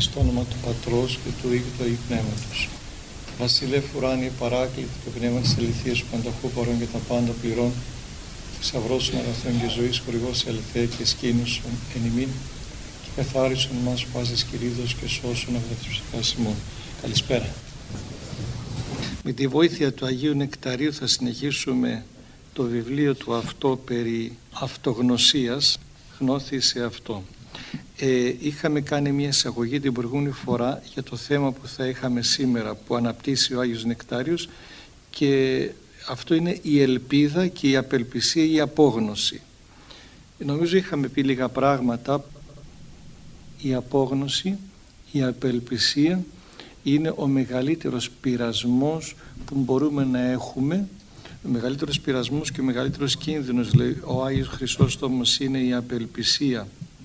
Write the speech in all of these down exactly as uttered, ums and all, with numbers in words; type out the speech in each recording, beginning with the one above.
Στο όνομα του Πατρός και του Υιού και του Αγίου Πνεύματος. Βασιλεύ ουράνιε παράκλητε το πνεύμα της αληθείας που πανταχού παρών και τα πάντα πληρών, θησαυρός των αγαθών και ζωής, χορηγός αληθέα και σκήνωσον εν ημίν και καθάρισον μας πάσης κηρύδος και σώσον από τις ψυχάς ημών. Καλησπέρα. Με τη βοήθεια του Αγίου Νεκταρίου θα συνεχίσουμε το βιβλίο του αυτό περί αυτογνωσίας, γνώθη σε αυτό. Ε, είχαμε κάνει μια εισαγωγή την προηγούμενη φορά για το θέμα που θα είχαμε σήμερα, που αναπτύσσει ο Άγιος Νεκτάριος, και αυτό είναι η ελπίδα και η απελπισία, η απόγνωση. Νομίζω είχαμε πει λίγα πράγματα. Η απόγνωση, η απελπισία είναι ο μεγαλύτερος πειρασμός που μπορούμε να έχουμε. Ο μεγαλύτερος πειρασμός και ο μεγαλύτερος κίνδυνος, λέει ο Άγιος Χρυσόστομος, είναι η απελπισία.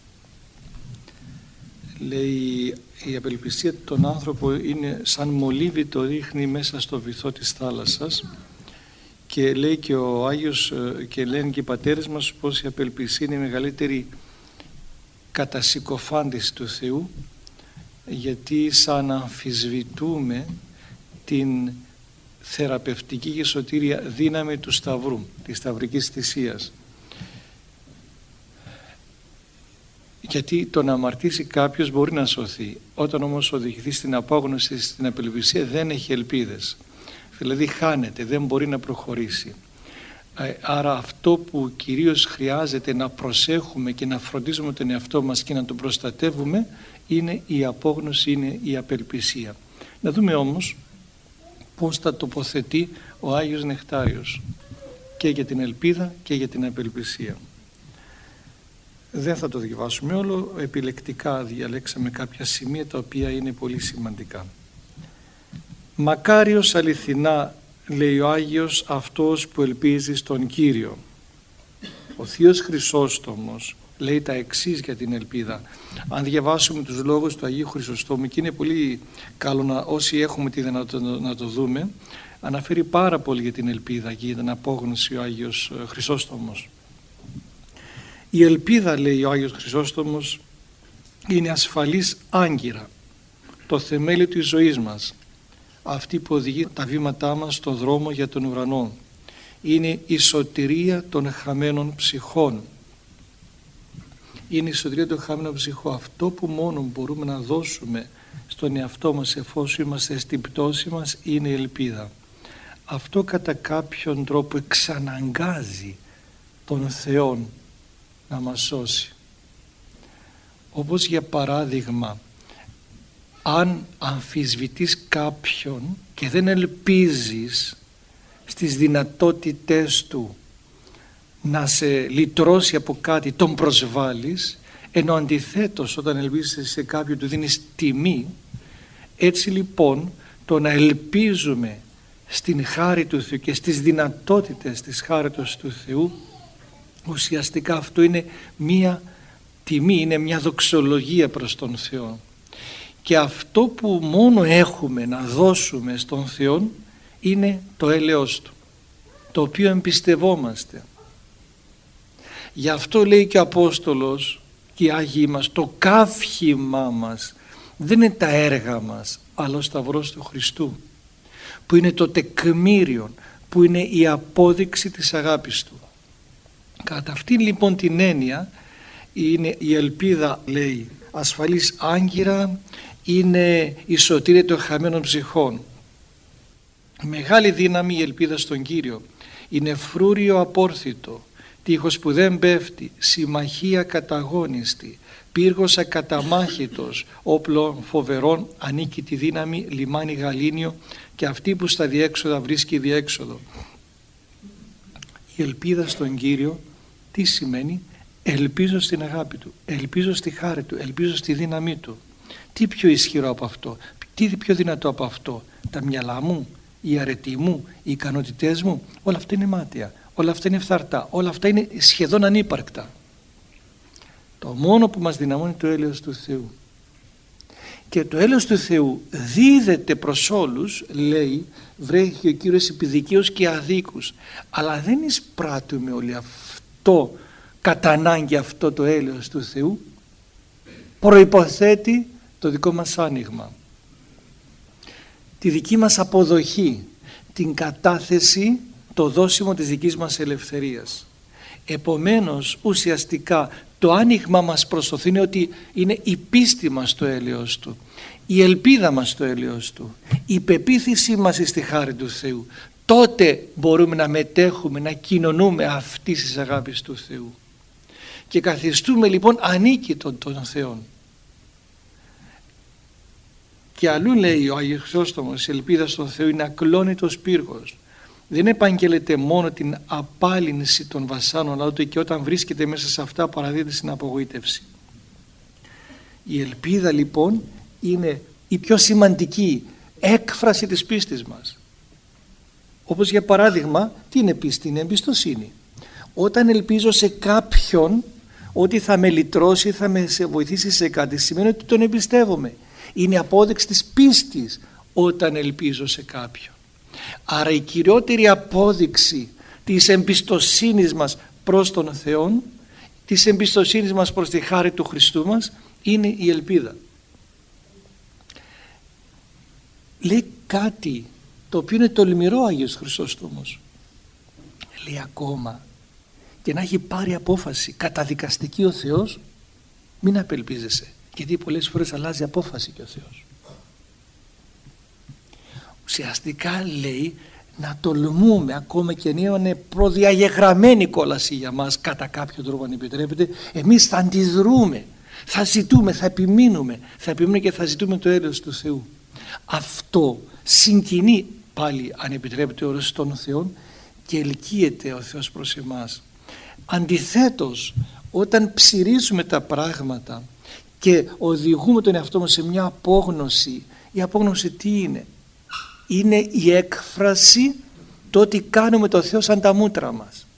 Λέει, η απελπισία των άνθρωπων είναι σαν μολύβι το ρίχνει μέσα στο βυθό της θάλασσας, και λέει και ο Άγιος, και λένε και οι πατέρες μας, πως η απελπισία είναι η μεγαλύτερη κατασυκοφάντηση του Θεού, γιατί σαν αμφισβητούμε την θεραπευτική και σωτήρια δύναμη του Σταυρού, της σταυρικής θυσίας. Γιατί το να αμαρτήσει κάποιος μπορεί να σωθεί. Όταν όμως οδηγηθεί στην απόγνωση, στην απελπισία, δεν έχει ελπίδες. Δηλαδή χάνεται, δεν μπορεί να προχωρήσει. Άρα αυτό που κυρίως χρειάζεται να προσέχουμε και να φροντίζουμε τον εαυτό μας και να τον προστατεύουμε είναι η απόγνωση, είναι η απελπισία. Να δούμε όμως πώς τα τοποθετεί ο Άγιος Νεκτάριος και για την ελπίδα και για την απελπισία. Δεν θα το διαβάσουμε όλο, επιλεκτικά διαλέξαμε κάποια σημεία τα οποία είναι πολύ σημαντικά. Μακάριος αληθινά, λέει ο Άγιος, αυτός που ελπίζει στον Κύριο. Ο Θείος Χρυσόστομος λέει τα εξής για την ελπίδα. Αν διαβάσουμε τους λόγους του Αγίου Χρυσοστόμου, και είναι πολύ καλό να, όσοι έχουμε τη δυνατότητα να το δούμε, αναφέρει πάρα πολύ για την ελπίδα και για την απόγνωση ο Άγιος Χρυσόστομος. Η ελπίδα, λέει ο Άγιος Χρυσόστομος, είναι ασφαλής άγκυρα, το θεμέλιο της ζωής μας, αυτή που οδηγεί τα βήματά μας στο δρόμο για τον ουρανό. Είναι η σωτηρία των χαμένων ψυχών. Είναι η σωτηρία των χαμένων ψυχών. Αυτό που μόνο μπορούμε να δώσουμε στον εαυτό μας εφόσον είμαστε στην πτώση μας είναι η ελπίδα. Αυτό κατά κάποιον τρόπο εξαναγκάζει τον Θεό να μας σώσει. Όπως για παράδειγμα, αν αμφισβητείς κάποιον και δεν ελπίζεις στις δυνατότητες του να σε λυτρώσει από κάτι, τον προσβάλλεις, ενώ αντιθέτως όταν ελπίζεις σε κάποιον του δίνεις τιμή. Έτσι λοιπόν το να ελπίζουμε στην χάρη του Θεού και στις δυνατότητες της χάριτος του Θεού, ουσιαστικά αυτό είναι μία τιμή, είναι μια δοξολογία προς τον Θεό. Και αυτό που μόνο έχουμε να δώσουμε στον Θεό είναι το έλεος Του, το οποίο εμπιστευόμαστε. Γι' αυτό λέει και ο Απόστολος και οι Άγιοι μας, το καύχημά μας δεν είναι τα έργα μας, αλλά ο Σταυρός του Χριστού, που είναι το τεκμήριο, που είναι η απόδειξη της αγάπης Του. Κατά αυτήν λοιπόν την έννοια είναι η ελπίδα, λέει, ασφαλής άγκυρα, είναι η σωτηρία των χαμένων ψυχών. Μεγάλη δύναμη η ελπίδα στον Κύριο. Είναι φρούριο απόρθητο, τείχος που δεν πέφτει, συμμαχία καταγόνιστη, πύργος ακαταμάχητος, όπλο φοβερών, ανίκητη δύναμη, λιμάνι γαλήνιο, και αυτή που στα διέξοδα βρίσκει διέξοδο. Η ελπίδα στον Κύριο τι σημαίνει? Ελπίζω στην αγάπη Του, ελπίζω στη χάρη Του, ελπίζω στη δύναμή Του. Τι πιο ισχυρό από αυτό, τι πιο δυνατό από αυτό? Τα μυαλά μου, η αρετή μου, οι ικανότητές μου, όλα αυτά είναι μάταια, όλα αυτά είναι φθαρτά, όλα αυτά είναι σχεδόν ανύπαρκτα. Το μόνο που μας δυναμώνει το έλεος του Θεού. Και το έλεος του Θεού δίδεται προς όλους, λέει, βρέχει ο Κύριος επί δικαίους και αδίκους, αλλά δεν εισπράττουμε όλοι αυτό κατά ανάγκη. Αυτό το έλεος του Θεού προϋποθέτει το δικό μας άνοιγμα, τη δική μας αποδοχή, την κατάθεση, το δώσιμο της δικής μας ελευθερίας. Επομένως, ουσιαστικά το άνοιγμα μας προς το Θεό είναι ότι είναι η πίστη μας στο έλεος Του, η ελπίδα μας στο έλεος Του, η πεποίθησή μας στη χάρη του Θεού. Τότε μπορούμε να μετέχουμε, να κοινωνούμε αυτής της αγάπης του Θεού και καθιστούμε λοιπόν ανίκητον των Θεών. Και αλλού λέει ο Άγιος Χρυσόστομος, η ελπίδα στον Θεό είναι ακλόνητος πύργος. Δεν επαγγέλλεται μόνο την απάλυνση των βασάνων, αλλά και όταν βρίσκεται μέσα σε αυτά παραδίδεται στην απογοήτευση. Η ελπίδα λοιπόν είναι η πιο σημαντική έκφραση της πίστης μας. Όπως για παράδειγμα, τι είναι πίστη? Είναι εμπιστοσύνη. Όταν ελπίζω σε κάποιον ότι θα με λυτρώσει, θα με βοηθήσει σε κάτι, σημαίνει ότι τον εμπιστεύομαι. Είναι απόδειξη της πίστης όταν ελπίζω σε κάποιον. Άρα η κυριότερη απόδειξη της εμπιστοσύνης μας προς τον Θεό, της εμπιστοσύνης μας προς τη χάρη του Χριστού μας, είναι η ελπίδα. Λέει κάτι το οποίο είναι τολμηρό ο Άγιος Χρυσόστομος. Λέει ακόμα, και να έχει πάρει απόφαση καταδικαστική ο Θεός, μην απελπίζεσαι, γιατί πολλές φορές αλλάζει απόφαση και ο Θεός. Ουσιαστικά λέει να τολμούμε, ακόμα και αν είναι προδιαγεγραμμένη κόλαση για μας, κατά κάποιο τρόπο αν επιτρέπεται, εμείς θα αντιδρούμε, θα ζητούμε, θα επιμείνουμε, θα επιμείνουμε και θα ζητούμε το έλεος του Θεού. Αυτό συγκινεί πάλι, αν επιτρέπεται, ο όρος των Θεών και ελκύεται ο Θεός προς εμάς. Αντιθέτως, όταν ψηρίζουμε τα πράγματα και οδηγούμε τον εαυτό μας σε μια απόγνωση, η απόγνωση τι είναι? Είναι η έκφραση το ότι κάνουμε το Θεό σαν τα μούτρα μας.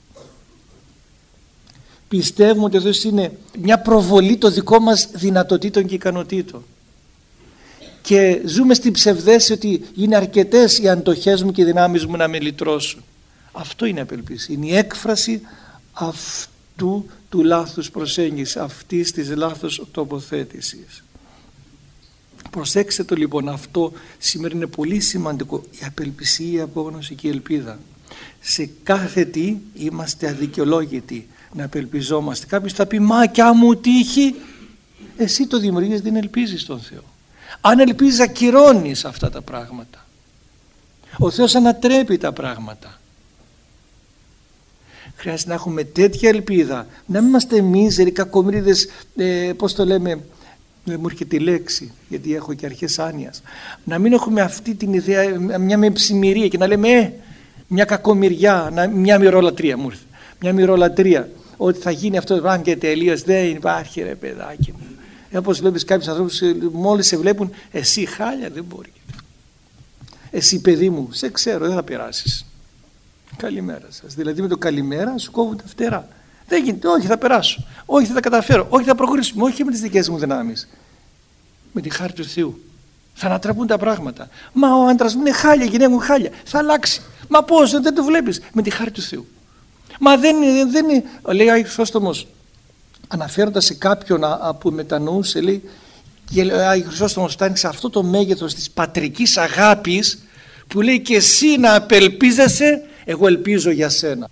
Πιστεύουμε ότι ο Θεός είναι μια προβολή των δικών μας δυνατοτήτων και ικανοτήτων και ζούμε στην ψευδέση ότι είναι αρκετές οι αντοχές μου και οι δυνάμεις μου να με λυτρώσουν. Αυτό είναι απελπίση, είναι η έκφραση αυτού του λάθους προσέγγισης, αυτής της λάθος τοποθέτησης. Προσέξτε το λοιπόν, αυτό σήμερα είναι πολύ σημαντικό, η απελπισία, η απόγνωση και η ελπίδα. Σε κάθε τι είμαστε αδικαιολόγητοι να απελπιζόμαστε. Κάποιος θα πει, μα κι αν μου τύχει, εσύ το δημιουργείς, δεν ελπίζεις τον Θεό. Αν ελπίζεις ακυρώνεις αυτά τα πράγματα. Ο Θεός ανατρέπει τα πράγματα. Χρειάζεται να έχουμε τέτοια ελπίδα, να μην είμαστε μίζεροι, κακομοίριδες, ε, πώς το λέμε, δεν μου έρχεται η λέξη γιατί έχω και αρχές άνοιας, να μην έχουμε αυτή την ιδέα, μια μεψημυρία και να λέμε ε, μια κακομοιριά, μια μυρολατρία μου ήρθε, μια μυρολατρία ότι θα γίνει αυτό το πράγμα και τελείως δεν υπάρχει ρε παιδάκι μου. Όπως βλέπεις κάποιους ανθρώπους μόλις σε βλέπουν, εσύ χάλια δεν μπορεί, εσύ παιδί μου σε ξέρω δεν θα περάσεις, καλημέρα σας. Δηλαδή με το καλημέρα σου κόβουν τα φτερά. Δεν γίνεται, όχι θα περάσω, όχι θα τα καταφέρω, όχι θα προχωρήσουμε, όχι με τις δικές μου δυνάμεις. Με τη χάρη του Θεού θα ανατραπούν τα πράγματα. Μα ο άντρας μου είναι χάλια, η γυναίκα μου χάλια, θα αλλάξει. Μα πώς, δεν το βλέπεις? Με τη χάρη του Θεού. Μα δεν είναι, δεν είναι, λέει ο Άγιος Χρυσόστομος, αναφέροντας σε κάποιον που μετανοούσε, λέει, και ο Άγιος Χρυσόστομος φτάνει σε αυτό το μέγεθος της πατρικής αγάπης που λέει και εσύ να απελπίζεσαι, εγώ ελπίζω για σένα.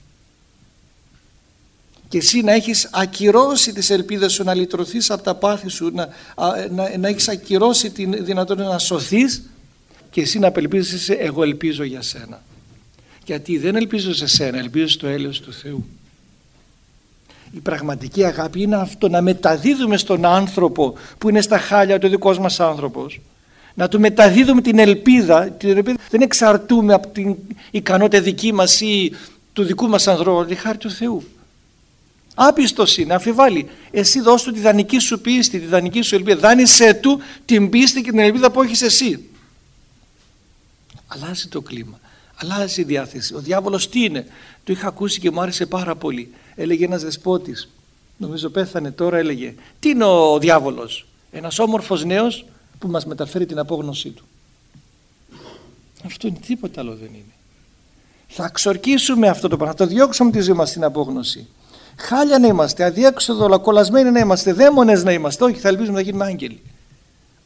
Και εσύ να έχεις ακυρώσει τις ελπίδες σου, να λυτρωθείς από τα πάθη σου, να, να, να έχεις ακυρώσει τη δυνατότητα να σωθείς και εσύ να απελπίζεσαι, εγώ ελπίζω για σένα. Γιατί δεν ελπίζω σε σένα, ελπίζω στο έλεος του Θεού. Η πραγματική αγάπη είναι αυτό, να μεταδίδουμε στον άνθρωπο που είναι στα χάλια, το δικός μας άνθρωπος, να του μεταδίδουμε την ελπίδα, την ελπίδα δεν εξαρτούμε από την ικανότητα δική μας ή του δικού μας ανθρώπου, τη χάρη του Θεού. Άπιστος είναι, αμφιβάλλει. Εσύ δώσ' του τη δανεική σου πίστη, τη δανεική σου ελπίδα. Δάνεισέ του την πίστη και την ελπίδα που έχεις εσύ. Αλλάζει το κλίμα, αλλάζει η διάθεση. Ο διάβολος τι είναι? Το είχα ακούσει και μου άρεσε πάρα πολύ. Έλεγε ένας δεσπότης, νομίζω πέθανε τώρα, έλεγε, τι είναι ο διάβολος? Ένας όμορφος νέος που μας μεταφέρει την απόγνωσή του. Αυτό είναι, τίποτα άλλο δεν είναι. Θα εξορκίσουμε αυτό το πράγμα, θα το διώξουμε τη ζωή μας στην απόγνωση. Χάλια να είμαστε, αδιέξοδο, κολλασμένοι να είμαστε, δαίμονες να είμαστε, όχι, θα ελπίζουμε να γίνουμε άγγελοι.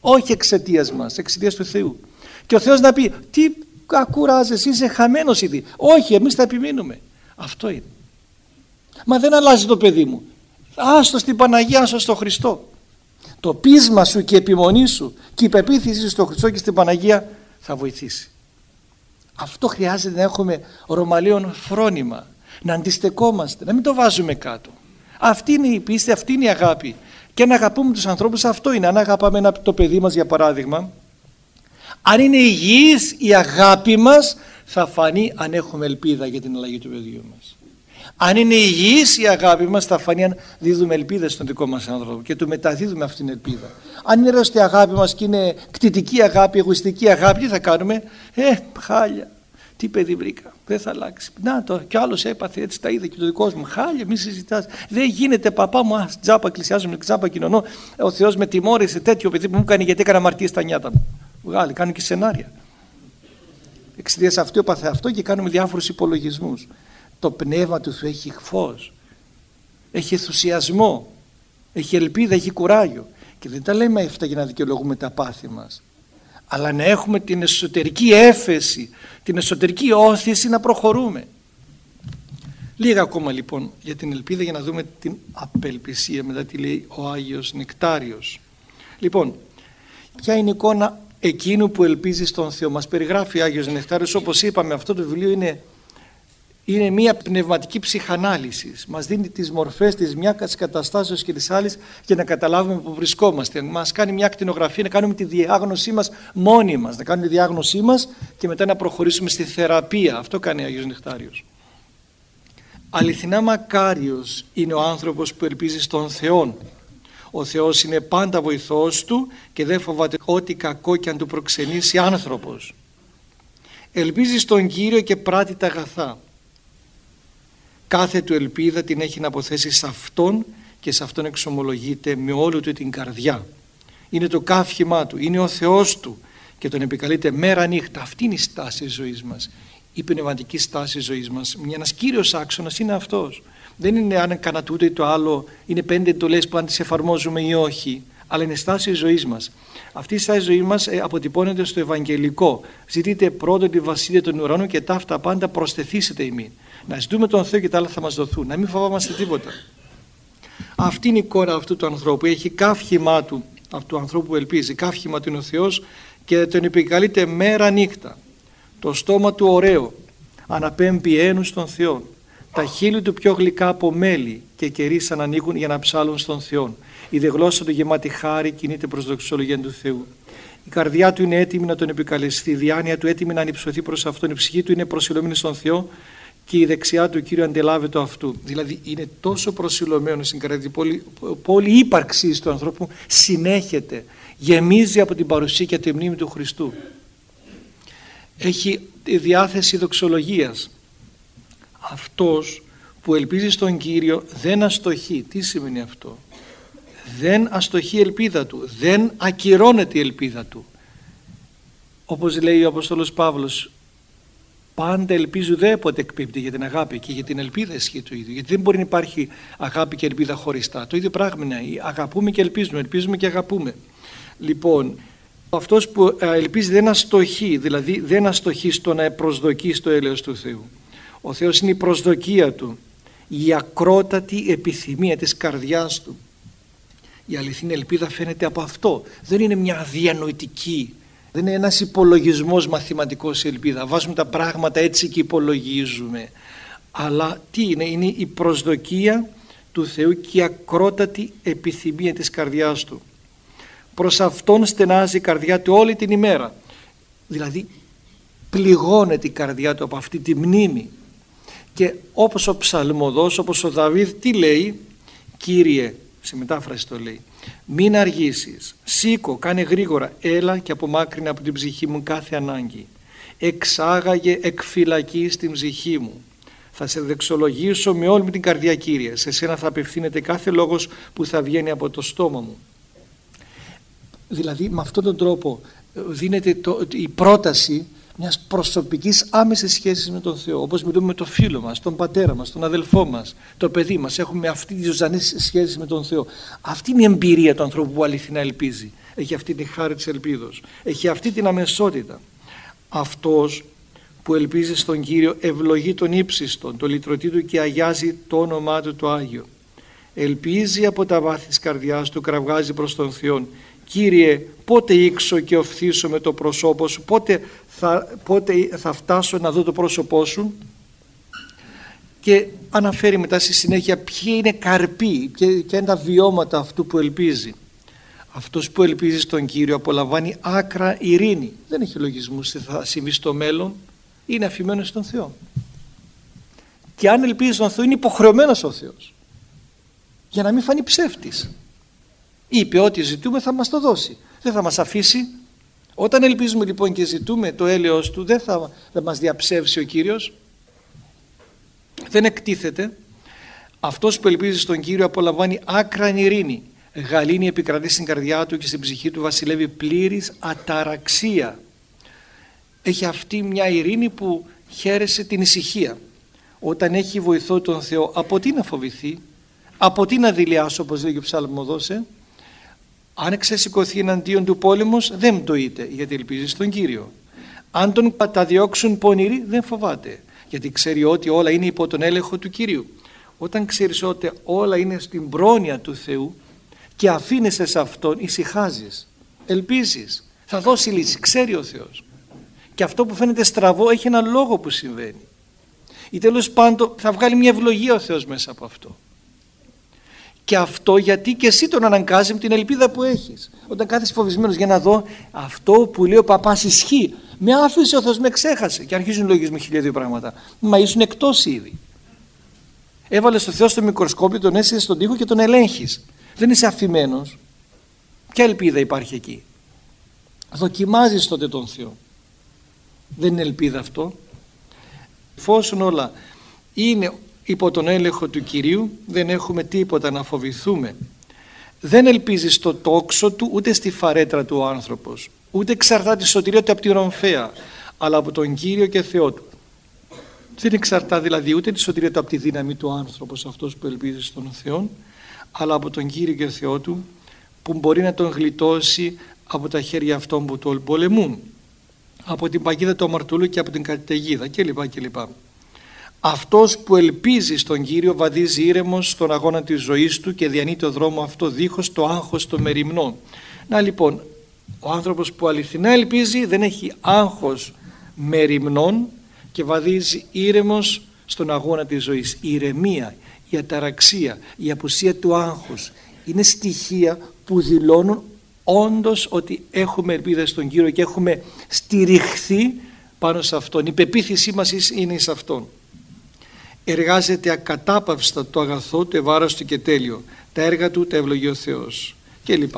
Όχι εξαιτίας μας, εξαιτίας του Θεού. Και ο Θεός να πει, τι ακουράζεσαι, είσαι χαμένος ήδη. Όχι, εμείς θα επιμείνουμε. Αυτό είναι. Μα δεν αλλάζει το παιδί μου. Άστο στην Παναγία, άστο στο Χριστό. Το πείσμα σου και η επιμονή σου και η πεποίθηση στο Χριστό και στην Παναγία θα βοηθήσει. Αυτό χρειάζεται να έχουμε ρωμαλαίον φρόνημα, να αντιστεκόμαστε, να μην το βάζουμε κάτω. Αυτή είναι η πίστη, αυτή είναι η αγάπη. Και να αγαπούμε τους ανθρώπους, αυτό είναι. Αν αγαπάμε ένα, το παιδί μας για παράδειγμα, αν είναι υγιής η αγάπη μας, θα φανεί αν έχουμε ελπίδα για την αλλαγή του παιδιού μας. Αν είναι υγιής η αγάπη μας, θα φανεί αν δίδουμε ελπίδα στον δικό μας άνθρωπο και του μεταδίδουμε αυτήν την ελπίδα. Αν είναι ρεωστή η αγάπη μας και είναι κτητική αγάπη, εγωιστική αγάπη, τι θα κάνουμε? Ε, χάλια. Τι παιδί βρήκα, δεν θα αλλάξει. Να το, κι άλλος έπαθε, έτσι τα είδε και το δικό μου. Χάλια, μη συζητάς. Δεν γίνεται, παπά μου, α, τζάπα πλησιάζομαι, τζάπα κοινωνώ. Ο Θεός με τιμώρησε, τέτοιο παιδί που μου έκανε γιατί έκανα αμαρτίες στα νιάτα μου. Βγάλει, κάνουν και σενάρια. Εξαιτίας αυτού έπαθε αυτό και κάνουμε διάφορους υπολογισμούς. Το πνεύμα του Θεού έχει φως, έχει ενθουσιασμό, έχει ελπίδα, έχει κουράγιο. Και δεν τα λέμε αυτά για να δικαιολογούμε τα πάθη μας, αλλά να έχουμε την εσωτερική έφεση, την εσωτερική όθηση να προχωρούμε. Λίγα ακόμα λοιπόν για την ελπίδα, για να δούμε την απελπισία. Μετά τι λέει ο Άγιος Νεκτάριος. Λοιπόν, ποια είναι η εικόνα εκείνου που ελπίζει στον Θεό? Μας περιγράφει ο Άγιος Νεκτάριος, όπως είπαμε, αυτό το βιβλίο είναι είναι μια πνευματική ψυχανάλυση. Μας δίνει τις μορφές της μιας καταστάσεως και της άλλης για να καταλάβουμε που βρισκόμαστε. Μας κάνει μια ακτινογραφία, να κάνουμε τη διάγνωσή μας μόνοι μας, να κάνουμε τη διάγνωσή μας και μετά να προχωρήσουμε στη θεραπεία. Αυτό κάνει ο Άγιος Νεκτάριος. Αληθινά μακάριος είναι ο άνθρωπος που ελπίζει στον Θεό. Ο Θεός είναι πάντα βοηθός του και δεν φοβάται ό,τι κακό και αν του προξενήσει άνθρωπος. Ελπίζει στον Κύριο και πράττει τα αγαθά. Κάθε του ελπίδα την έχει να αποθέσει σε Αυτόν και σε Αυτόν εξομολογείται με όλη του την καρδιά. Είναι το καύχημά του, είναι ο Θεός του και τον επικαλείται μέρα νύχτα. Αυτή είναι η στάση της ζωής μας, η πνευματική στάση της ζωής μας. Ένας κύριος άξονας είναι αυτός. Δεν είναι αν έκανα τούτο ή το άλλο, είναι πέντε εντολές που αν τις εφαρμόζουμε ή όχι, αλλά είναι η στάση της ζωής μας. Αυτή η στάση της ζωής μας αποτυπώνεται στο Ευαγγελικό. Ζητείτε πρώτον τη βασιλεία των ουρανών και ταύτα πάντα προσθεθήσετε ημίν. Να ζητούμε τον Θεό και τα άλλα θα μας δοθούν. Να μην φοβάμαστε τίποτα. Αυτή είναι η εικόνα αυτού του ανθρώπου. Έχει καύχημά του, αυτού του ανθρώπου που ελπίζει. Καύχημα του είναι ο Θεός και τον επικαλείται μέρα νύχτα. Το στόμα του ωραίο, αναπέμπει ένους στον Θεό. Τα χείλη του πιο γλυκά από μέλι και κερί σαν ανοίγουν για να ψάλουν στον Θεό. Η δε γλώσσα του γεμάτη χάρη κινείται προς δοξολογία του Θεού. Η καρδιά του είναι έτοιμη να τον επικαλεστεί, η διάνοια του έτοιμη να ανυψωθεί προς αυτόν, η ψυχή του είναι προσιλωμένη στον Θεό και η δεξιά του Κύριο αντελάβεται αυτού. Δηλαδή είναι τόσο προσιλωμένο στην καρδιά, πολύ, πολύ ύπαρξη του ανθρώπου συνέχεται, γεμίζει από την παρουσία και τη μνήμη του Χριστού. Έχει διάθεση δοξολογίας. Αυτός που ελπίζει στον Κύριο δεν αστοχεί. Τι σημαίνει αυτό? Δεν αστοχεί η ελπίδα του, δεν ακυρώνεται η ελπίδα του. Όπως λέει ο Απόστολος Παύλος, πάντα ελπίζω ουδέποτε εκπίπτει, για την αγάπη και για την ελπίδα ισχύει το ίδιο. Γιατί δεν μπορεί να υπάρχει αγάπη και ελπίδα χωριστά. Το ίδιο πράγμα είναι. Αγαπούμε και ελπίζουμε, ελπίζουμε και αγαπούμε. Λοιπόν, αυτός που ελπίζει δεν αστοχεί, δηλαδή δεν αστοχεί στο να προσδοκεί στο έλεος του Θεού. Ο Θεός είναι η προσδοκία του, η ακρότατη επιθυμία της καρδιάς του. Η αληθινή ελπίδα φαίνεται από αυτό. Δεν είναι μια διανοητική, δεν είναι ένας υπολογισμός μαθηματικός η ελπίδα. Βάζουμε τα πράγματα έτσι και υπολογίζουμε. Αλλά τι είναι? Είναι η προσδοκία του Θεού και η ακρότατη επιθυμία της καρδιάς του. Προς Αυτόν στενάζει η καρδιά του όλη την ημέρα. Δηλαδή πληγώνεται η καρδιά του από αυτή τη μνήμη. Και όπως ο ψαλμοδός, όπως ο Δαβίδ, τι λέει? Κύριε, σε μετάφραση το λέει, μην αργήσεις, σήκω, κάνε γρήγορα, έλα και απομάκρυνε από την ψυχή μου κάθε ανάγκη. Εξάγαγε εκ φυλακής την ψυχή μου. Θα σε δεξολογήσω με όλη μου την καρδιά, Κύριε. Σε σένα θα απευθύνεται κάθε λόγος που θα βγαίνει από το στόμα μου. Δηλαδή με αυτόν τον τρόπο δίνεται το, η πρόταση μιας προσωπικής άμεσης σχέσης με τον Θεό. Όπως μιλούμε με τον φίλο μας, τον πατέρα μας, τον αδελφό μας, το παιδί μας. Έχουμε αυτή τη ζωντανή σχέση με τον Θεό. Αυτή είναι η εμπειρία του ανθρώπου που αληθινά ελπίζει. έχει αυτή τη χάρη της ελπίδος, έχει αυτή την αμεσότητα. Αυτός που ελπίζει στον Κύριο ευλογεί τον ύψιστον, το λυτρωτή του και αγιάζει το όνομά του το Άγιο. Ελπίζει από τα βάθη της καρδιάς του, κραυγάζει προς τον Θεό. Κύριε, πότε ήξω και οφθήσω με το πρόσωπό σου, πότε θα, πότε θα φτάσω να δω το πρόσωπό σου. Και αναφέρει μετά στη συνέχεια ποιοι είναι καρποί και ποια είναι τα βιώματα αυτού που ελπίζει. Αυτός που ελπίζει στον Κύριο απολαμβάνει άκρα ειρήνη. Δεν έχει λογισμούς τι θα συμβεί στο μέλλον, είναι αφημένος στον Θεό. Και αν ελπίζει στον Θεό είναι υποχρεωμένος ο Θεός, για να μην φανεί ψεύτης. Είπε ότι ζητούμε θα μας το δώσει, δεν θα μας αφήσει. Όταν ελπίζουμε λοιπόν και ζητούμε το έλεος του, δεν θα, θα μας διαψεύσει ο Κύριος, δεν εκτίθεται. Αυτός που ελπίζει στον Κύριο απολαμβάνει άκραν ειρήνη. Γαλήνη επικρατεί στην καρδιά του και στην ψυχή του βασιλεύει πλήρης αταραξία. Έχει αυτή μια ειρήνη που χαίρεσε την ησυχία. Όταν έχει βοηθό τον Θεό, από τι να φοβηθεί, από τι να δειλιάσει, όπως λέγει ο ψαλμοδός, ε? Αν εξεσηκωθεί εναντίον του πόλεμος δεν πτωείται, γιατί ελπίζει στον Κύριο. Αν τον καταδιώξουν πονηροί δεν φοβάται, γιατί ξέρει ότι όλα είναι υπό τον έλεγχο του Κυρίου. Όταν ξέρεις ότι όλα είναι στην πρόνοια του Θεού και αφήνεσαι σε Αυτόν, ησυχάζεις, ελπίζεις, θα δώσει λύση, ξέρει ο Θεός. Και αυτό που φαίνεται στραβό έχει ένα λόγο που συμβαίνει. Ή τέλος πάντων θα βγάλει μια ευλογία ο Θεός μέσα από αυτό. Και αυτό γιατί και εσύ τον αναγκάζει με την ελπίδα που έχεις. Όταν κάθεσαι φοβισμένος για να δω αυτό που λέει ο παπάς ισχύει. Με άφησε ο Θεός, με ξέχασε. Και αρχίζουν λογισμοί χίλια δύο πράγματα. Μα ήσουν εκτός ήδη. Έβαλες το Θεό στο μικροσκόπιο, τον έσαι στον τοίχο και τον ελέγχεις. Δεν είσαι αφημένος. Ποια ελπίδα υπάρχει εκεί? Δοκιμάζεις τότε τον Θεό. Δεν είναι ελπίδα αυτό. Εφόσον όλα είναι υπό τον έλεγχο του Κυρίου, δεν έχουμε τίποτα να φοβηθούμε. Δεν ελπίζει στο τόξο του, ούτε στη φαρέτρα του ο άνθρωπος, ούτε εξαρτάται τη σωτηρία του από την ρομφαία, αλλά από τον Κύριο και Θεό του. Δεν εξαρτά δηλαδή ούτε τη σωτηρία του από τη δύναμη του άνθρωπος, αυτός που ελπίζει στον Θεό, αλλά από τον Κύριο και Θεό του, που μπορεί να τον γλιτώσει από τα χέρια αυτών που τον πολεμούν, από την παγίδα του αμαρτωλού και από την καταιγίδα κλπ. κλπ. Αυτός που ελπίζει στον Κύριο βαδίζει ήρεμος στον αγώνα της ζωής του και διανύει το δρόμο αυτό δίχως το άγχος των μεριμνών. Να λοιπόν, ο άνθρωπος που αληθινά ελπίζει δεν έχει άγχος μεριμνών και βαδίζει ήρεμος στον αγώνα της ζωής. Η ηρεμία, η αταραξία, η απουσία του άγχους είναι στοιχεία που δηλώνουν όντως ότι έχουμε ελπίδα στον Κύριο και έχουμε στηριχθεί πάνω σε Αυτόν. Η πεποίθησή μας είναι σε Αυτόν. Εργάζεται ακατάπαυστα το αγαθό, το ευάραστο και τέλειο. Τα έργα του τα ευλογεί ο Θεός κλπ.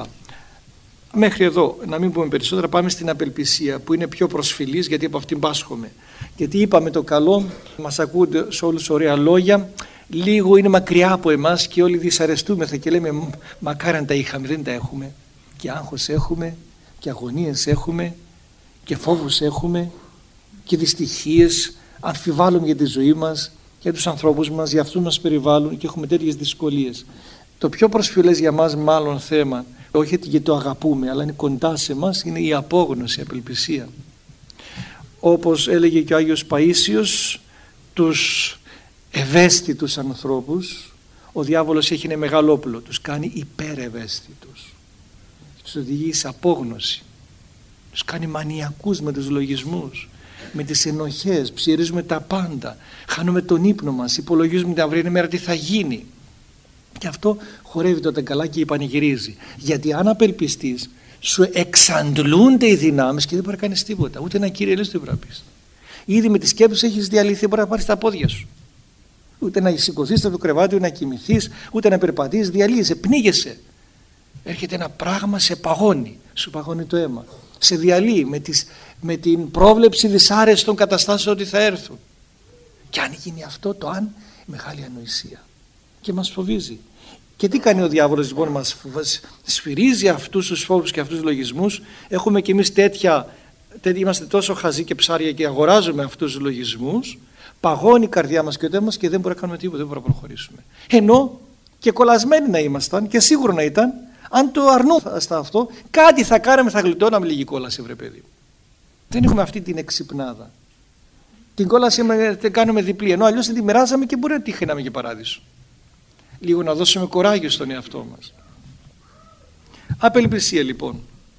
Μέχρι εδώ, να μην πούμε περισσότερα, πάμε στην απελπισία που είναι πιο προσφυλής, γιατί από αυτήν πάσχομαι. Γιατί είπαμε το καλό, μας ακούτε σε όλους ωραία λόγια, λίγο είναι μακριά από εμάς και όλοι δυσαρεστούμεθα και λέμε μακάρι αν τα είχαμε, δεν τα έχουμε. Και άγχος έχουμε και αγωνίες έχουμε και φόβους έχουμε και δυστυχίες, αμφιβάλλουμε για τη ζωή μας, για τους ανθρώπους μας, για αυτούς μας περιβάλλουν και έχουμε τέτοιες δυσκολίες. Το πιο προσφυλές για μας μάλλον θέμα, όχι γιατί το αγαπούμε, αλλά είναι κοντά σε μας, είναι η απόγνωση, η απελπισία. Όπως έλεγε και ο Άγιος Παΐσιος, τους ευαίσθητους ανθρώπους ο διάβολος έχει ένα μεγάλο όπλο, τους κάνει υπερευαίσθητους, τους οδηγεί σε απόγνωση, τους κάνει μανιακούς με τους λογισμούς, με τις ενοχές, ψιερίζουμε τα πάντα, χάνουμε τον ύπνο μας, υπολογίζουμε την αυριανή μέρα τι θα γίνει. Και αυτό χορεύει τότε καλά και πανηγυρίζει. Γιατί αν απελπιστείς, σου εξαντλούνται οι δυνάμεις και δεν μπορεί να κάνεις τίποτα. Ούτε ένα Κύριε Λέος δεν μπορεί να πεις. Ήδη με τις σκέψεις έχεις διαλυθεί, δεν μπορεί να πάρεις τα πόδια σου. Ούτε να σηκωθείς από το κρεβάτι, ούτε να κοιμηθείς, ούτε να περπατήσεις, διαλύεσαι, πνίγεσαι. Έρχεται ένα πράγμα, σε παγώνει, σου παγώνει το αίμα. Σε διαλύει με, τις, με την πρόβλεψη δυσάρεστων καταστάσεων ότι θα έρθουν. Και αν γίνει αυτό το αν, μεγάλη ανοησία. Και μας φοβίζει. Και τι κάνει ο διάβολος λοιπόν? Μας σφυρίζει αυτούς τους φόβους και αυτούς τους λογισμούς. Έχουμε κι εμείς τέτοια, τέτοια, είμαστε τόσο χαζοί και ψάρια και αγοράζουμε αυτούς τους λογισμούς. Παγώνει η καρδιά μας και ο τέμος και δεν μπορούμε να κάνουμε τίποτα, δεν μπορούμε να προχωρήσουμε. Ενώ και κολλασμένοι να ήμασταν και σίγουρο να ήταν, Αν το αρνούμαστε αυτό, κάτι θα κάναμε, θα γλιτώναμε λίγη κόλαση, βρε παιδί. Δεν έχουμε αυτή την εξυπνάδα. Την κόλαση την κάνουμε διπλή, ενώ αλλιώς την μοιράζαμε και μπορεί να τύχαιναμε και παράδεισο. Λίγο να δώσουμε κοράγιο στον εαυτό μας. Απελπισία λοιπόν.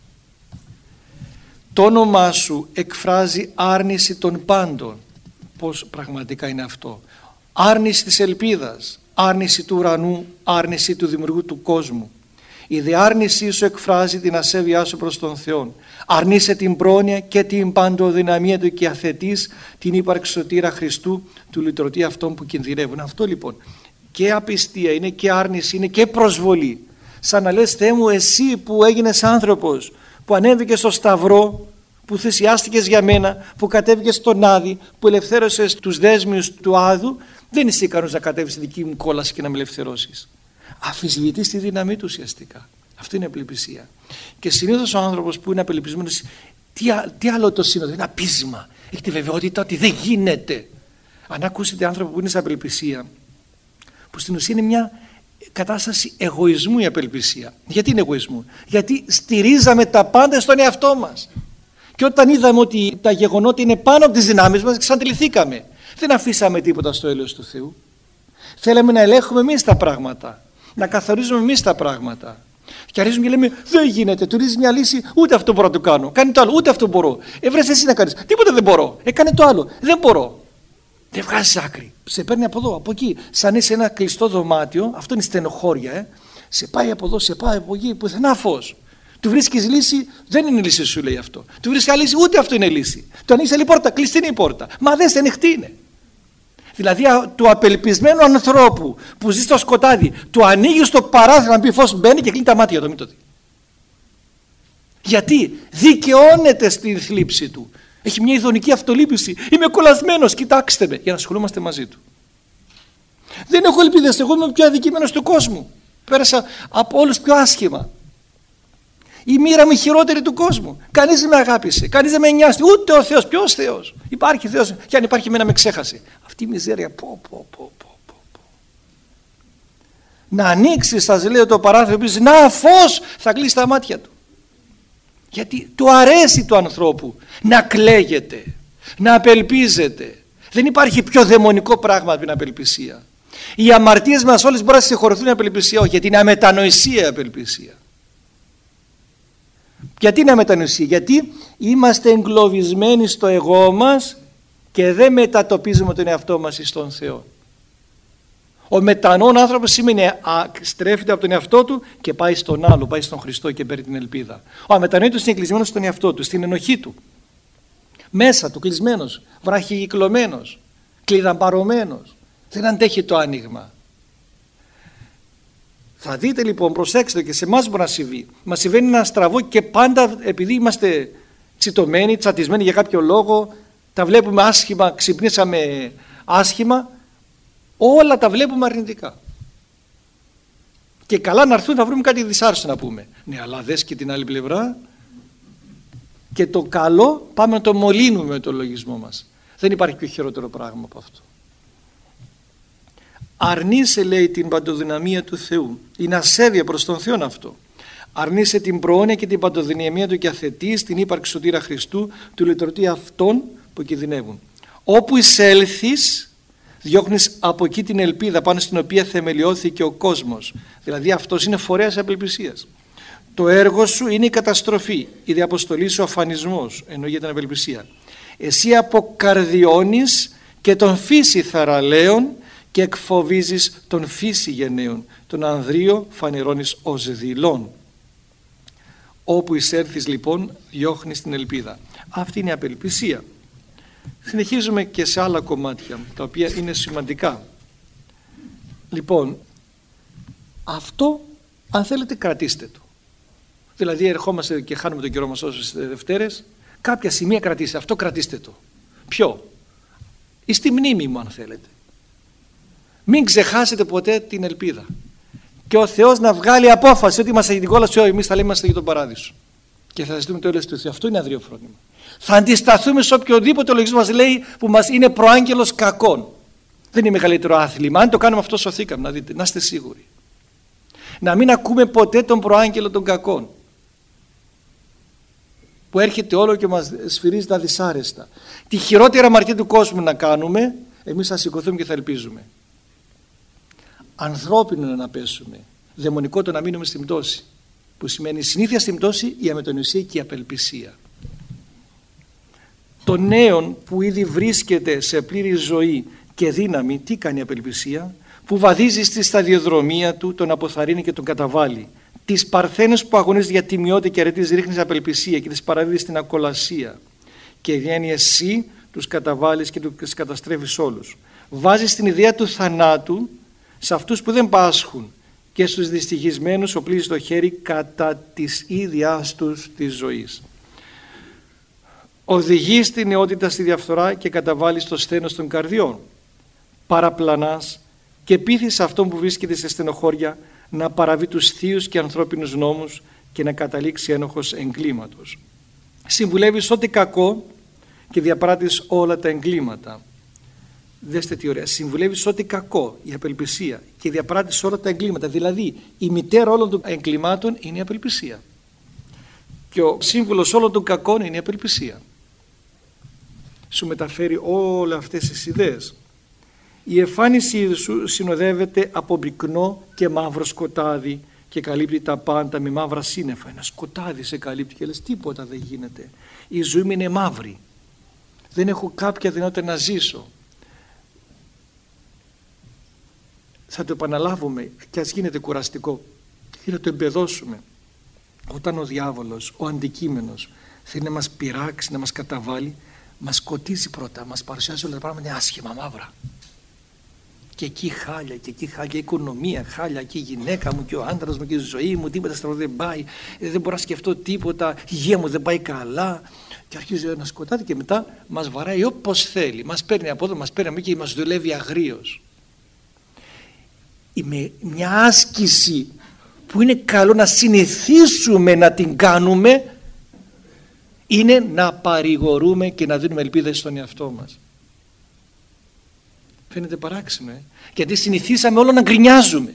Το όνομά σου εκφράζει άρνηση των πάντων. Πώς πραγματικά είναι αυτό? Άρνηση της ελπίδας, άρνηση του ουρανού, άρνηση του δημιουργού του κόσμου. Η δε άρνησή σου εκφράζει την ασέβειά σου προς τον Θεό. Αρνείσαι την πρόνοια και την παντοδυναμία του και αθετείς την ύπαρξη σωτήρα Χριστού, του λυτρωτή αυτών που κινδυνεύουν. Αυτό λοιπόν και απιστία είναι και άρνηση είναι και προσβολή. Σαν να λες, Θεέ μου, εσύ που έγινες άνθρωπος, που ανέβηκες στο Σταυρό, που θυσιάστηκες για μένα, που κατέβηκες στον Άδη, που ελευθέρωσες τους δέσμιους του Άδου, δεν είσαι ικανός να κατέβεις στη δική μου κόλαση και να με ελευθερώσεις. Αφισβητείς τη δύναμή του ουσιαστικά. Αυτό είναι απελπισία. Και συνήθως ο άνθρωπος που είναι απελπισμένος, τι, τι άλλο το σύνοδο, είναι απίσμα. Έχει τη βεβαιότητα ότι δεν γίνεται. Αν ακούσετε άνθρωπο που είναι σε απελπισία, που στην ουσία είναι μια κατάσταση εγωισμού η απελπισία. Γιατί είναι εγωισμού? Γιατί στηρίζαμε τα πάντα στον εαυτό μας. Και όταν είδαμε ότι τα γεγονότα είναι πάνω από τις δυνάμεις μας, εξαντληθήκαμε. Δεν αφήσαμε τίποτα στο έλεος του Θεού. Θέλαμε να ελέγχουμε εμείς τα πράγματα, να καθορίζουμε εμείς τα πράγματα. Και αρχίζουμε και λέμε, δεν γίνεται, του ρίχνεις μια λύση, ούτε αυτό μπορώ να το κάνω. Κάνει το άλλο, ούτε αυτό μπορώ. Ε, βρες εσύ να κάνεις. Τίποτα δεν μπορώ. Έκανε το άλλο. Δεν μπορώ. Δεν βγάζεις άκρη. Σε παίρνει από εδώ, από εκεί. Σαν είσαι ένα κλειστό δωμάτιο, αυτό είναι στενοχώρια. Ε. Σε πάει από εδώ, σε πάει από εκεί, πουθενά φως. Του βρίσκεις λύση, δεν είναι λύση, σου λέει αυτό. Του βρίσκεις άλλη λύση, ούτε αυτό είναι λύση. Το ανοίξει άλλη πόρτα, κλειστή είναι η πόρτα. Μα δεν σε ανοιχτή είναι. Δηλαδή του απελπισμένου ανθρώπου που ζει στο σκοτάδι, του ανοίγει στο παράθυρο να πει φως, μπαίνει και κλείνει τα μάτια του, μην το δει. Γιατί δικαιώνεται στην θλίψη του. Έχει μια ειδονική αυτολύπηση. Είμαι κολλασμένος, κοιτάξτε με, για να ασχολούμαστε μαζί του. Δεν έχω ελπίδες, εγώ είμαι ο πιο αδικημένος του κόσμου. Πέρασα από όλους πιο άσχημα. Η μοίρα μου η χειρότερη του κόσμου. Κανείς δεν με αγάπησε, κανείς δεν με νοιάζει. Ούτε ο Θεός. Ποιος Θεός? Υπάρχει Θεός, και αν υπάρχει εμένα με ξέχασε. Αυτή η μιζέρια. Πω, πω, πω, πω, πω. Να ανοίξει, σας λέω, το παράθυρο, πεις, να φως, θα κλείσει τα μάτια του. Γιατί του αρέσει του ανθρώπου να κλαίγεται, να απελπίζεται. Δεν υπάρχει πιο δαιμονικό πράγμα από την απελπισία. Οι αμαρτίες μας όλες μπορούν να συγχωρηθούν απελπισία, όχι, γιατί είναι αμετανοησία η απελπισία. Γιατί είναι αμετανοησία? Γιατί είμαστε εγκλωβισμένοι στο εγώ μας και δεν μετατοπίζουμε τον εαυτό μας στον Θεό. Ο μετανόν άνθρωπος σημαίνει α, στρέφεται από τον εαυτό του και πάει στον άλλο, πάει στον Χριστό και παίρνει την ελπίδα. Ο αμετανοήτος είναι κλεισμένος στον εαυτό του, στην ενοχή του. Μέσα του κλεισμένος, βραχικυκλωμένος, κλειδαμπαρωμένος. Δεν αντέχει το άνοιγμα. Θα δείτε λοιπόν, προσέξτε, και σε εμάς μπορεί να συμβεί. Μας συμβαίνει ένα στραβό και πάντα επειδή είμαστε τσιτωμένοι, τσατισμένοι για κάποιο λόγο, τα βλέπουμε άσχημα, ξυπνήσαμε άσχημα, όλα τα βλέπουμε αρνητικά. Και καλά να έρθουν θα βρούμε κάτι δυσάρεστο να πούμε. Ναι, αλλά δες και την άλλη πλευρά. Και το καλό πάμε να το μολύνουμε με τον λογισμό μας. Δεν υπάρχει πιο χειρότερο πράγμα από αυτό. Αρνείσαι, λέει, την παντοδυναμία του Θεού. Είναι ασέβεια προς τον Θεό αυτό. Αρνείσαι την πρόνοια και την παντοδυναμία του και αθετείς την ύπαρξη σωτήρα Χριστού, του λυτρωτή αυτών που κινδυνεύουν. Όπου εισέλθεις, διώχνεις από εκεί την ελπίδα πάνω στην οποία θεμελιώθηκε ο κόσμος. Δηλαδή αυτός είναι φορέας απελπισίας. Το έργο σου είναι η καταστροφή, η διαποστολή σου ο αφανισμός, ενώ για την απελπισία. Εσύ αποκαρδιώνεις και τον φύση θαραλέων και εκφοβίζεις τον φύση γενναίων, τον ανδρείο φανερώνεις ως δειλών. Όπου εισέρθεις λοιπόν διώχνεις την ελπίδα. Αυτή είναι η απελπισία. Συνεχίζουμε και σε άλλα κομμάτια τα οποία είναι σημαντικά. Λοιπόν, αυτό αν θέλετε κρατήστε το. Δηλαδή ερχόμαστε και χάνουμε τον καιρό μας όσες Δευτέρες, κάποια σημεία κρατήστε, αυτό κρατήστε το. Ποιο? Ή στη μνήμη μου αν θέλετε. Μην ξεχάσετε ποτέ την ελπίδα. Και ο Θεός να βγάλει απόφαση ότι είμαστε για την κόλαση, εμείς θα λέμε είμαστε για τον παράδεισο. Και θα ζητούμε το έλεος του Θεού. Αυτό είναι αδρείο φρόνημα. Θα αντισταθούμε σε οποιοδήποτε λογισμό μας λέει που μας είναι προάγγελος κακών. Δεν είναι μεγαλύτερο άθλημα. Αν το κάνουμε αυτό σωθήκαμε, να δείτε, να είστε σίγουροι. Να μην ακούμε ποτέ τον προάγγελο των κακών, που έρχεται όλο και μας σφυρίζει τα δυσάρεστα. Τη χειρότερη αμαρτία του κόσμου να κάνουμε, εμείς θα σηκωθούμε και θα ελπίζουμε. Ανθρώπινο είναι να πέσουμε, δαιμονικό το να μείνουμε στην πτώση, που σημαίνει συνήθεια στην πτώση, η αμετονησία και η απελπισία. Το νέον που ήδη βρίσκεται σε πλήρη ζωή και δύναμη, τι κάνει η απελπισία? Που βαδίζει στη σταδιοδρομία του, τον αποθαρρύνει και τον καταβάλει. Τις παρθένες που αγωνίζεται για τιμιότητα και αρετή ρίχνει σε απελπισία και τις παραδίδει στην ακολασία. Και βγαίνει εσύ, τους καταβάλεις και τους καταστρέφεις όλους. Βάζει την ιδέα του θανάτου σε αυτούς που δεν πάσχουν και στους δυστυχισμένους οπλίζει το χέρι κατά της ίδιας τους της ζωής. Οδηγεί στη νεότητα, στη διαφθορά και καταβάλει στο σθένος των καρδιών. Παραπλανάς και πείθεις αυτόν που βρίσκεται σε στενοχώρια να παραβεί τους θείους και ανθρώπινους νόμους και να καταλήξει ένοχος εγκλήματος. Συμβουλεύεις ό,τι κακό και διαπράττεις όλα τα εγκλήματα. Δέστε τι ωραία. Συμβουλεύεις ό,τι κακό, η απελπισία, και διαπράττεις όλα τα εγκλήματα. Δηλαδή η μητέρα όλων των εγκλημάτων είναι η απελπισία. Και ο σύμβουλος όλων των κακών είναι η απελπισία. Σου μεταφέρει όλες αυτές τις ιδέες. Η εμφάνισή σου συνοδεύεται από πυκνό και μαύρο σκοτάδι και καλύπτει τα πάντα με μαύρα σύννεφα. Ένα σκοτάδι σε καλύπτει και λες τίποτα δεν γίνεται. Η ζωή μου είναι μαύρη. Δεν έχω κάποια δυνατότητα να ζήσω. Θα το επαναλάβουμε και ας γίνεται κουραστικό και να το εμπεδώσουμε. Όταν ο διάβολος, ο αντικείμενος θέλει να μας πειράξει, να μας καταβάλει, μας σκοτίζει πρώτα, μας παρουσιάζει όλα τα πράγματα είναι άσχημα, μαύρα. Και εκεί χάλια, και εκεί χάλια, η οικονομία χάλια, και η γυναίκα μου και ο άντρας μου και η ζωή μου, τίποτα στραβό δεν πάει, δεν μπορώ να σκεφτώ τίποτα, η υγεία μου δεν πάει καλά. Και αρχίζει ένα σκοτάδι και μετά μας βαράει όπως θέλει, μας παίρνει από εδώ, μας παίρνει από εκεί και μας δουλεύει αγρίως. Με μια άσκηση που είναι καλό να συνηθίσουμε να την κάνουμε είναι να παρηγορούμε και να δίνουμε ελπίδες στον εαυτό μας. Φαίνεται παράξενο, ε? Γιατί συνηθίσαμε όλο να γκρινιάζουμε.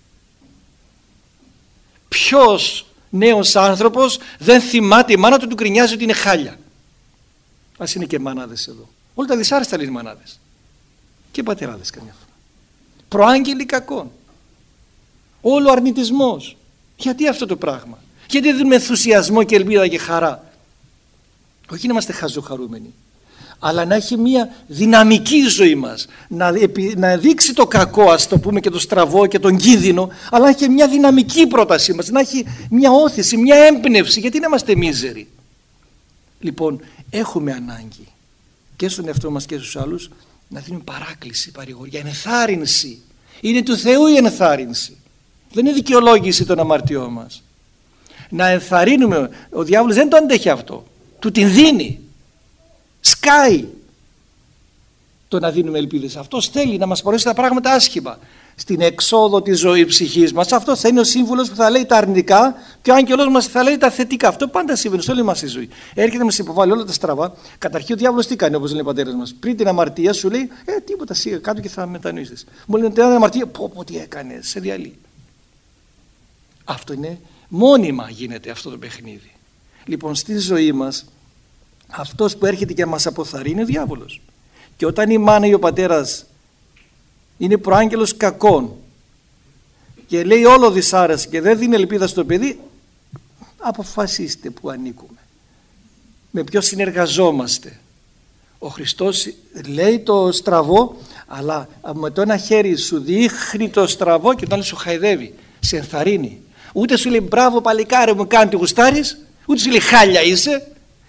Ποιος νέος άνθρωπος δεν θυμάται η μάνα του, του γκρινιάζει ότι είναι χάλια? Ας είναι και μανάδες εδώ. Όλα τα δυσάρεστα λένε οι μανάδες. Και πατεράδες καμιά φορά. Προάγγελοι κακών. Όλο αρνητισμός. Γιατί αυτό το πράγμα? Γιατί δεν δίνουμε ενθουσιασμό και ελπίδα και χαρά? Όχι να είμαστε χαζοχαρούμενοι, αλλά να έχει μια δυναμική ζωή μας, να, να δείξει το κακό, ας το πούμε, και το στραβό και τον κίνδυνο, αλλά να έχει μια δυναμική πρότασή μας, να έχει μια όθηση, μια έμπνευση. Γιατί να είμαστε μίζεροι? Λοιπόν, έχουμε ανάγκη και στον εαυτό μας και στους άλλους να δίνουμε παράκληση, παρηγοριά, ενθάρρυνση. Είναι του Θεού η ενθάρρυνση. Δεν είναι δικαιολόγηση των αμαρτιών μας. Να ενθαρρύνουμε. Ο διάβολος δεν το αντέχει αυτό. Του την δίνει. Σκάει το να δίνουμε ελπίδες. Αυτός θέλει να μας παρουσιάσει τα πράγματα άσχημα. Στην εξόδο της ζωής ψυχής μας, αυτό θα είναι ο σύμβουλος που θα λέει τα αρνητικά και ο άγγελος μας θα λέει τα θετικά. Αυτό πάντα συμβαίνει σε όλη μας τη ζωή. Έρχεται να μας υποβάλει όλα τα στραβά. Καταρχήν ο διάβολος τι κάνει, όπως λένε οι πατέρες μας? Πριν την αμαρτία σου λέει Ε, τίποτα, σιγά κάτω και θα μετανοήσεις. Μου λένε την αμαρτία, πω πω τι έκανε, σε διαλύει. Αυτό είναι μόνιμα, γίνεται αυτό το παιχνίδι. Λοιπόν, στη ζωή μας αυτός που έρχεται και μας αποθαρρύνει είναι ο διάβολος. Και όταν η μάνα ή ο πατέρας είναι προάγγελος κακών και λέει όλο δυσάρεστα και δεν δίνει ελπίδα στο παιδί, αποφασίστε που ανήκουμε, με ποιο συνεργαζόμαστε. Ο Χριστός λέει το στραβό, αλλά με το ένα χέρι σου δείχνει το στραβό και το άλλο σου χαϊδεύει, σε ενθαρρύνει. Ούτε σου λέει μπράβο παλικάρι μου, κάνει τι γουστάρεις, ούτε σου λέει χάλια είσαι.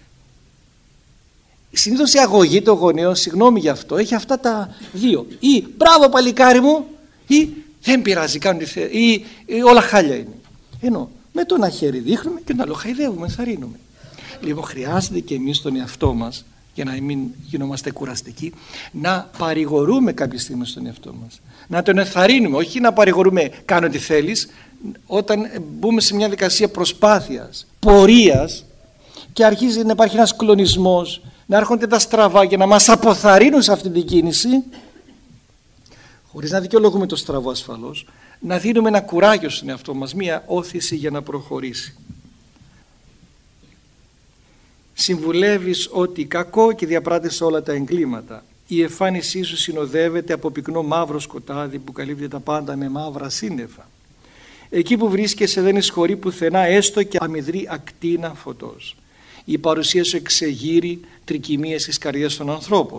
Συνήθως η αγωγή των γονέων, συγγνώμη γι' αυτό, έχει αυτά τα δύο. Ή μπράβο παλικάρι μου, ή δεν πειράζει, κάνουν τι θε... ή, ή όλα χάλια είναι. Ενώ με το ένα χέρι δείχνουμε και το άλλο χαϊδεύουμε, ενθαρρύνουμε. Λοιπόν, χρειάζεται και εμείς τον εαυτό μας, για να μην γινόμαστε κουραστικοί, να παρηγορούμε κάποια στιγμή στον εαυτό μας. Να τον ενθαρρύνουμε, όχι να παρηγορούμε κάνω τι θέλεις. Όταν μπούμε σε μια δικασία προσπάθειας, πορείας και αρχίζει να υπάρχει ένας κλονισμός, να έρχονται τα στραβά και να μας αποθαρρύνουν σε αυτή την κίνηση, χωρίς να δικαιολογούμε το στραβό ασφαλώς, να δίνουμε ένα κουράγιο στον εαυτό μας, μία όθηση για να προχωρήσει. Συμβουλεύεις ότι κακό και διαπράττεις όλα τα εγκλήματα. Η εμφάνισή σου συνοδεύεται από πυκνό μαύρο σκοτάδι που καλύπτει τα πάντα με μαύρα σύννεφα. Εκεί που βρίσκεσαι δεν εισχωρεί πουθενά έστω και αμυδρή ακτίνα φωτός. Η παρουσία σου εξεγείρει τρικυμίες στις καρδιές των ανθρώπων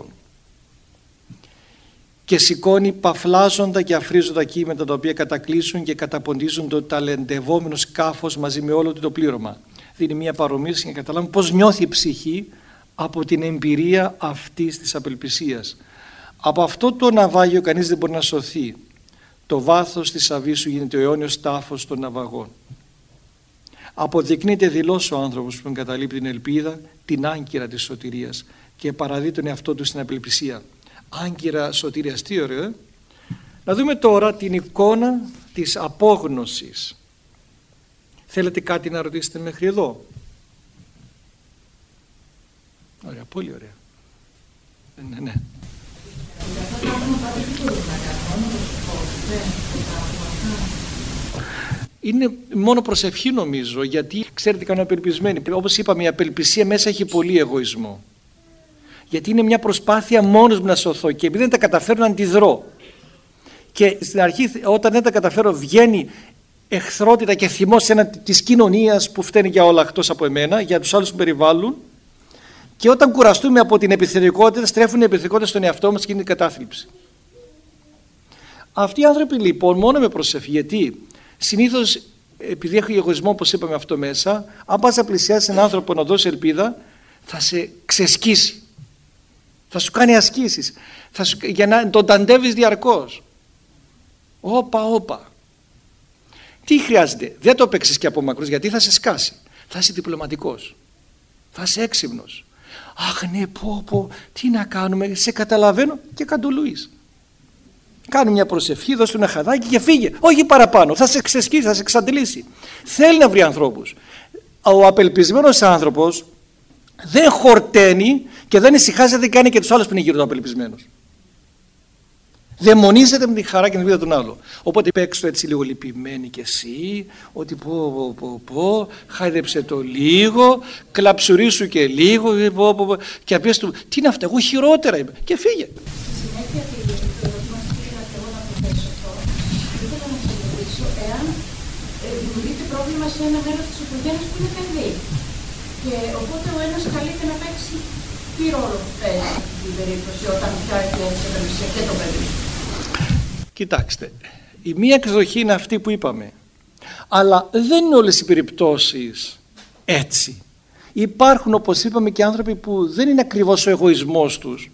και σηκώνει παφλάζοντα και αφρίζοντα κείμενα τα οποία κατακλείσουν και καταποντίζουν το ταλεντευόμενο σκάφος μαζί με όλο το πλήρωμα. Δίνει μια παρομοίωση για να καταλάβουμε πώς νιώθει η ψυχή από την εμπειρία αυτής της απελπισίας. Από αυτό το ναυάγιο κανείς δεν μπορεί να σωθεί. Το βάθος της αβύσσου σου γίνεται ο αιώνιος τάφος των ναυαγών. Αποδεικνύεται δηλώς ο άνθρωπος που εγκαταλείπει την ελπίδα, την άγκυρα της σωτηρίας και παραδεί τον εαυτό του στην απελπισία. Άγκυρα σωτηρίας, τι ωραίο, ε? Να δούμε τώρα την εικόνα της απόγνωσης. Θέλετε κάτι να ρωτήσετε μέχρι εδώ? Ωραία, πολύ ωραία. Ναι, ναι. Είναι μόνο προσευχή νομίζω, γιατί ξέρετε κάνουν απελπισμένοι. Όπως είπαμε, η απελπισία μέσα έχει πολύ εγωισμό. Γιατί είναι μια προσπάθεια μόνος μου να σωθώ και επειδή δεν τα καταφέρω να αντιδρώ. Και στην αρχή όταν δεν τα καταφέρω βγαίνει εχθρότητα και θυμός της κοινωνίας που φταίνει για όλα εκτός από εμένα, για τους άλλους που περιβάλλουν. Και όταν κουραστούμε από την επιθετικότητα, στρέφουν οι επιθετικότητα στον εαυτό μας και είναι η κατάθλιψη. Αυτοί οι άνθρωποι λοιπόν μόνο με προσευχή, γιατί συνήθως επειδή έχει εγωισμό όπως είπαμε αυτό μέσα, αν πας να πλησιάσεις έναν άνθρωπο να δώσει ελπίδα, θα σε ξεσκίσει. Θα σου κάνει ασκήσεις. Θα σου, για να τον ταντεύεις διαρκώς. Όπα, όπα. Τι χρειάζεται? Δεν το παίξεις και από μακρούς γιατί θα σε σκάσει. Θα είσαι διπλωματικός. Θα είσαι έξυπνος. Αχ ναι, πω πω, τι να κάνουμε, σε καταλαβαίνω και καντουλούεις. Κάνε μια προσευχή, δώσ' του ένα χαδάκι και φύγε. Όχι παραπάνω, θα σε ξεσκίσει, θα σε εξαντλήσει. Θέλει να βρει ανθρώπους. Ο απελπισμένος άνθρωπος δεν χορταίνει και δεν ησυχάζεται, κάνει και τους άλλους που είναι γύρω του απελπισμένους. Δαιμονίζεται με τη χαρά και την vida των άλλων. Οπότε παίξ' το έτσι λίγο λυπημένη κι εσύ, ότι πω πω πω πω, χάιδεψε το λίγο, κλαψουρίσου και λίγο, πω, πω, πω, και απες του, τι είναι αυτά, εγώ χειρότερα είμαι, και φύγε. Πρόβλημα σε ένα μέρος της οικογένειας που είναι παιδί. Και οπότε ο ένας καλείται να παίξει τι ρόλο παίζει στην περίπτωση όταν πια έχει και το παιδί. Κοιτάξτε, η μία εκδοχή είναι αυτή που είπαμε. Αλλά δεν είναι όλες οι περιπτώσεις έτσι. Υπάρχουν όπως είπαμε και άνθρωποι που δεν είναι ακριβώς ο εγωισμός τους.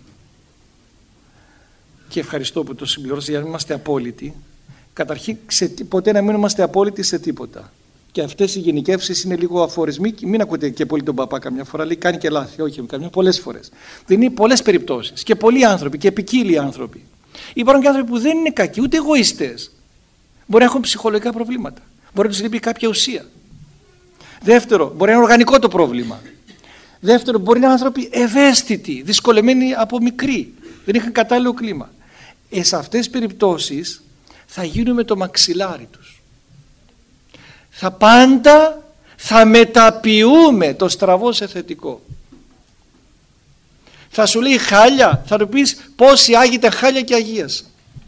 Και ευχαριστώ που το συμπληρώσατε για να μην είμαστε απόλυτοι. Καταρχήν ποτέ να μην είμαστε απόλυτοι σε τίποτα. Και αυτές οι γενικεύσεις είναι λίγο αφορισμοί. Μην ακούτε και πολύ τον παπά καμιά φορά, λέει κάνει και λάθη. Όχι, καμιά, πολλές φορές. Δεν είναι πολλές περιπτώσεις. Και πολλοί άνθρωποι και ποικίλοι άνθρωποι. Υπάρχουν και άνθρωποι που δεν είναι κακοί, ούτε εγωιστές. Μπορεί να έχουν ψυχολογικά προβλήματα. Μπορεί να τους λείπει κάποια ουσία. Δεύτερο, μπορεί να είναι οργανικό το πρόβλημα. Δεύτερο, μπορεί να είναι άνθρωποι ευαίσθητοι, δυσκολεμένοι από μικροί. Δεν είχαν κατάλληλο κλίμα. Ε, σε αυτές τις περιπτώσεις θα γίνουμε το μαξιλάρι τους. Θα πάντα θα μεταποιούμε το στραβό σε θετικό. Θα σου λέει χάλια, θα του πεις πόσοι άγιοι τα χάλια και αγίασα.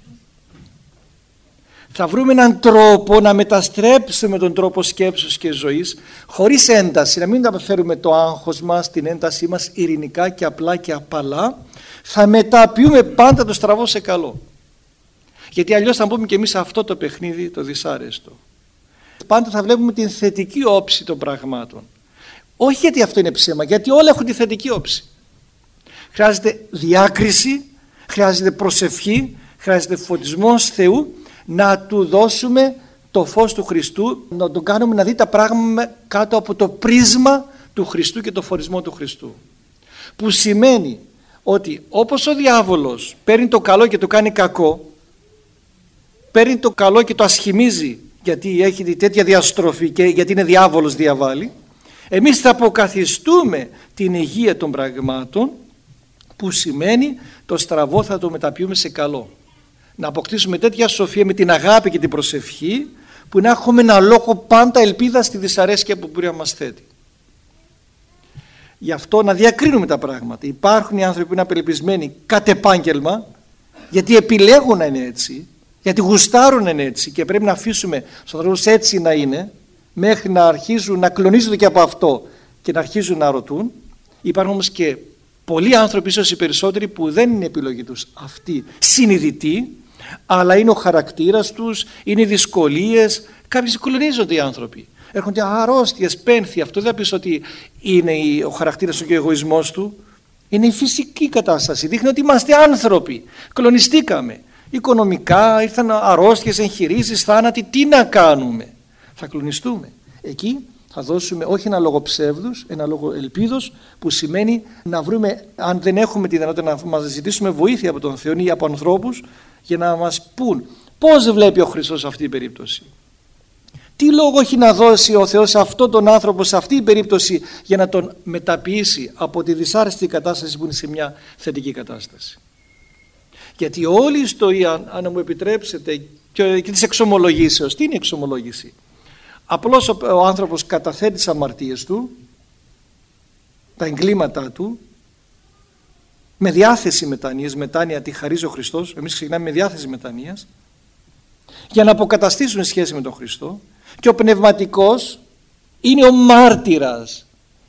Θα βρούμε έναν τρόπο να μεταστρέψουμε τον τρόπο σκέψης και ζωής χωρίς ένταση, να μην μεταφέρουμε το άγχος μας, την έντασή μας ειρηνικά και απλά και απαλά. Θα μεταποιούμε πάντα το στραβό σε καλό. Γιατί αλλιώς θα πούμε και εμείς αυτό το παιχνίδι το δυσάρεστο. Πάντα θα βλέπουμε την θετική όψη των πραγμάτων. Όχι γιατί αυτό είναι ψέμα, γιατί όλα έχουν τη θετική όψη. Χρειάζεται διάκριση, χρειάζεται προσευχή, χρειάζεται φωτισμός Θεού, να του δώσουμε το φως του Χριστού, να τον κάνουμε να δει τα πράγματα κάτω από το πρίσμα του Χριστού και το φωτισμό του Χριστού. Που σημαίνει ότι όπως ο διάβολος παίρνει το καλό και το κάνει κακό, παίρνει το καλό και το ασχημίζει γιατί έχει τέτοια διαστροφή και γιατί είναι διάβολος διαβάλλει, εμείς θα αποκαθιστούμε την υγεία των πραγμάτων, που σημαίνει το στραβό θα το μεταποιούμε σε καλό. Να αποκτήσουμε τέτοια σοφία με την αγάπη και την προσευχή, που να έχουμε ένα λόγο πάντα ελπίδα στη δυσαρέσκεια που μπορεί να μας θέτει. Γι' αυτό να διακρίνουμε τα πράγματα. Υπάρχουν οι άνθρωποι που είναι απελπισμένοι κατ' επάγγελμα, γιατί επιλέγουν να είναι έτσι, γιατί γουστάρουν να είναι έτσι, και πρέπει να αφήσουμε στους ανθρώπους έτσι να είναι, μέχρι να αρχίζουν να κλονίζονται και από αυτό και να αρχίζουν να ρωτούν. Υπάρχουν όμως και πολλοί άνθρωποι, ίσως οι περισσότεροι, που δεν είναι επιλογή τους αυτή συνειδητή, αλλά είναι ο χαρακτήρας τους, είναι οι δυσκολίες. Κάποιοι κλονίζονται οι άνθρωποι. Έρχονται αρρώστιες, πένθη. Αυτό δεν θα πεις ότι είναι ο χαρακτήρας του και ο εγωισμός του. Είναι η φυσική κατάσταση. Δείχνει ότι είμαστε άνθρωποι. Κλονιστήκαμε. Οικονομικά, ήρθαν αρρώστιες, εγχειρήσεις, θάνατοι. Τι να κάνουμε? Θα κλονιστούμε. Εκεί θα δώσουμε όχι ένα λόγο ψεύδους, ένα λόγο ελπίδος, που σημαίνει να βρούμε, αν δεν έχουμε τη δυνατότητα, να μας ζητήσουμε βοήθεια από τον Θεό ή από ανθρώπους, για να μας πούν πώς βλέπει ο Χριστός αυτή την περίπτωση. Τι λόγο έχει να δώσει ο Θεός σε αυτόν τον άνθρωπο, σε αυτή την περίπτωση, για να τον μεταποιήσει από τη δυσάρεστη κατάσταση που είναι σε μια θετική κατάσταση. Γιατί όλη η ιστορία, αν μου επιτρέψετε, και της εξομολογήσεως, τι είναι η εξομολόγηση? Απλώς ο, ο άνθρωπος καταθέτει τις αμαρτίες του, τα εγκλήματά του, με διάθεση μετάνοίας. Μετάνοια τη χαρίζει ο Χριστός. Εμείς ξεκινάμε με διάθεση μετανοίας, για να αποκαταστήσουν σχέση με τον Χριστό, και ο πνευματικός είναι ο μάρτυρας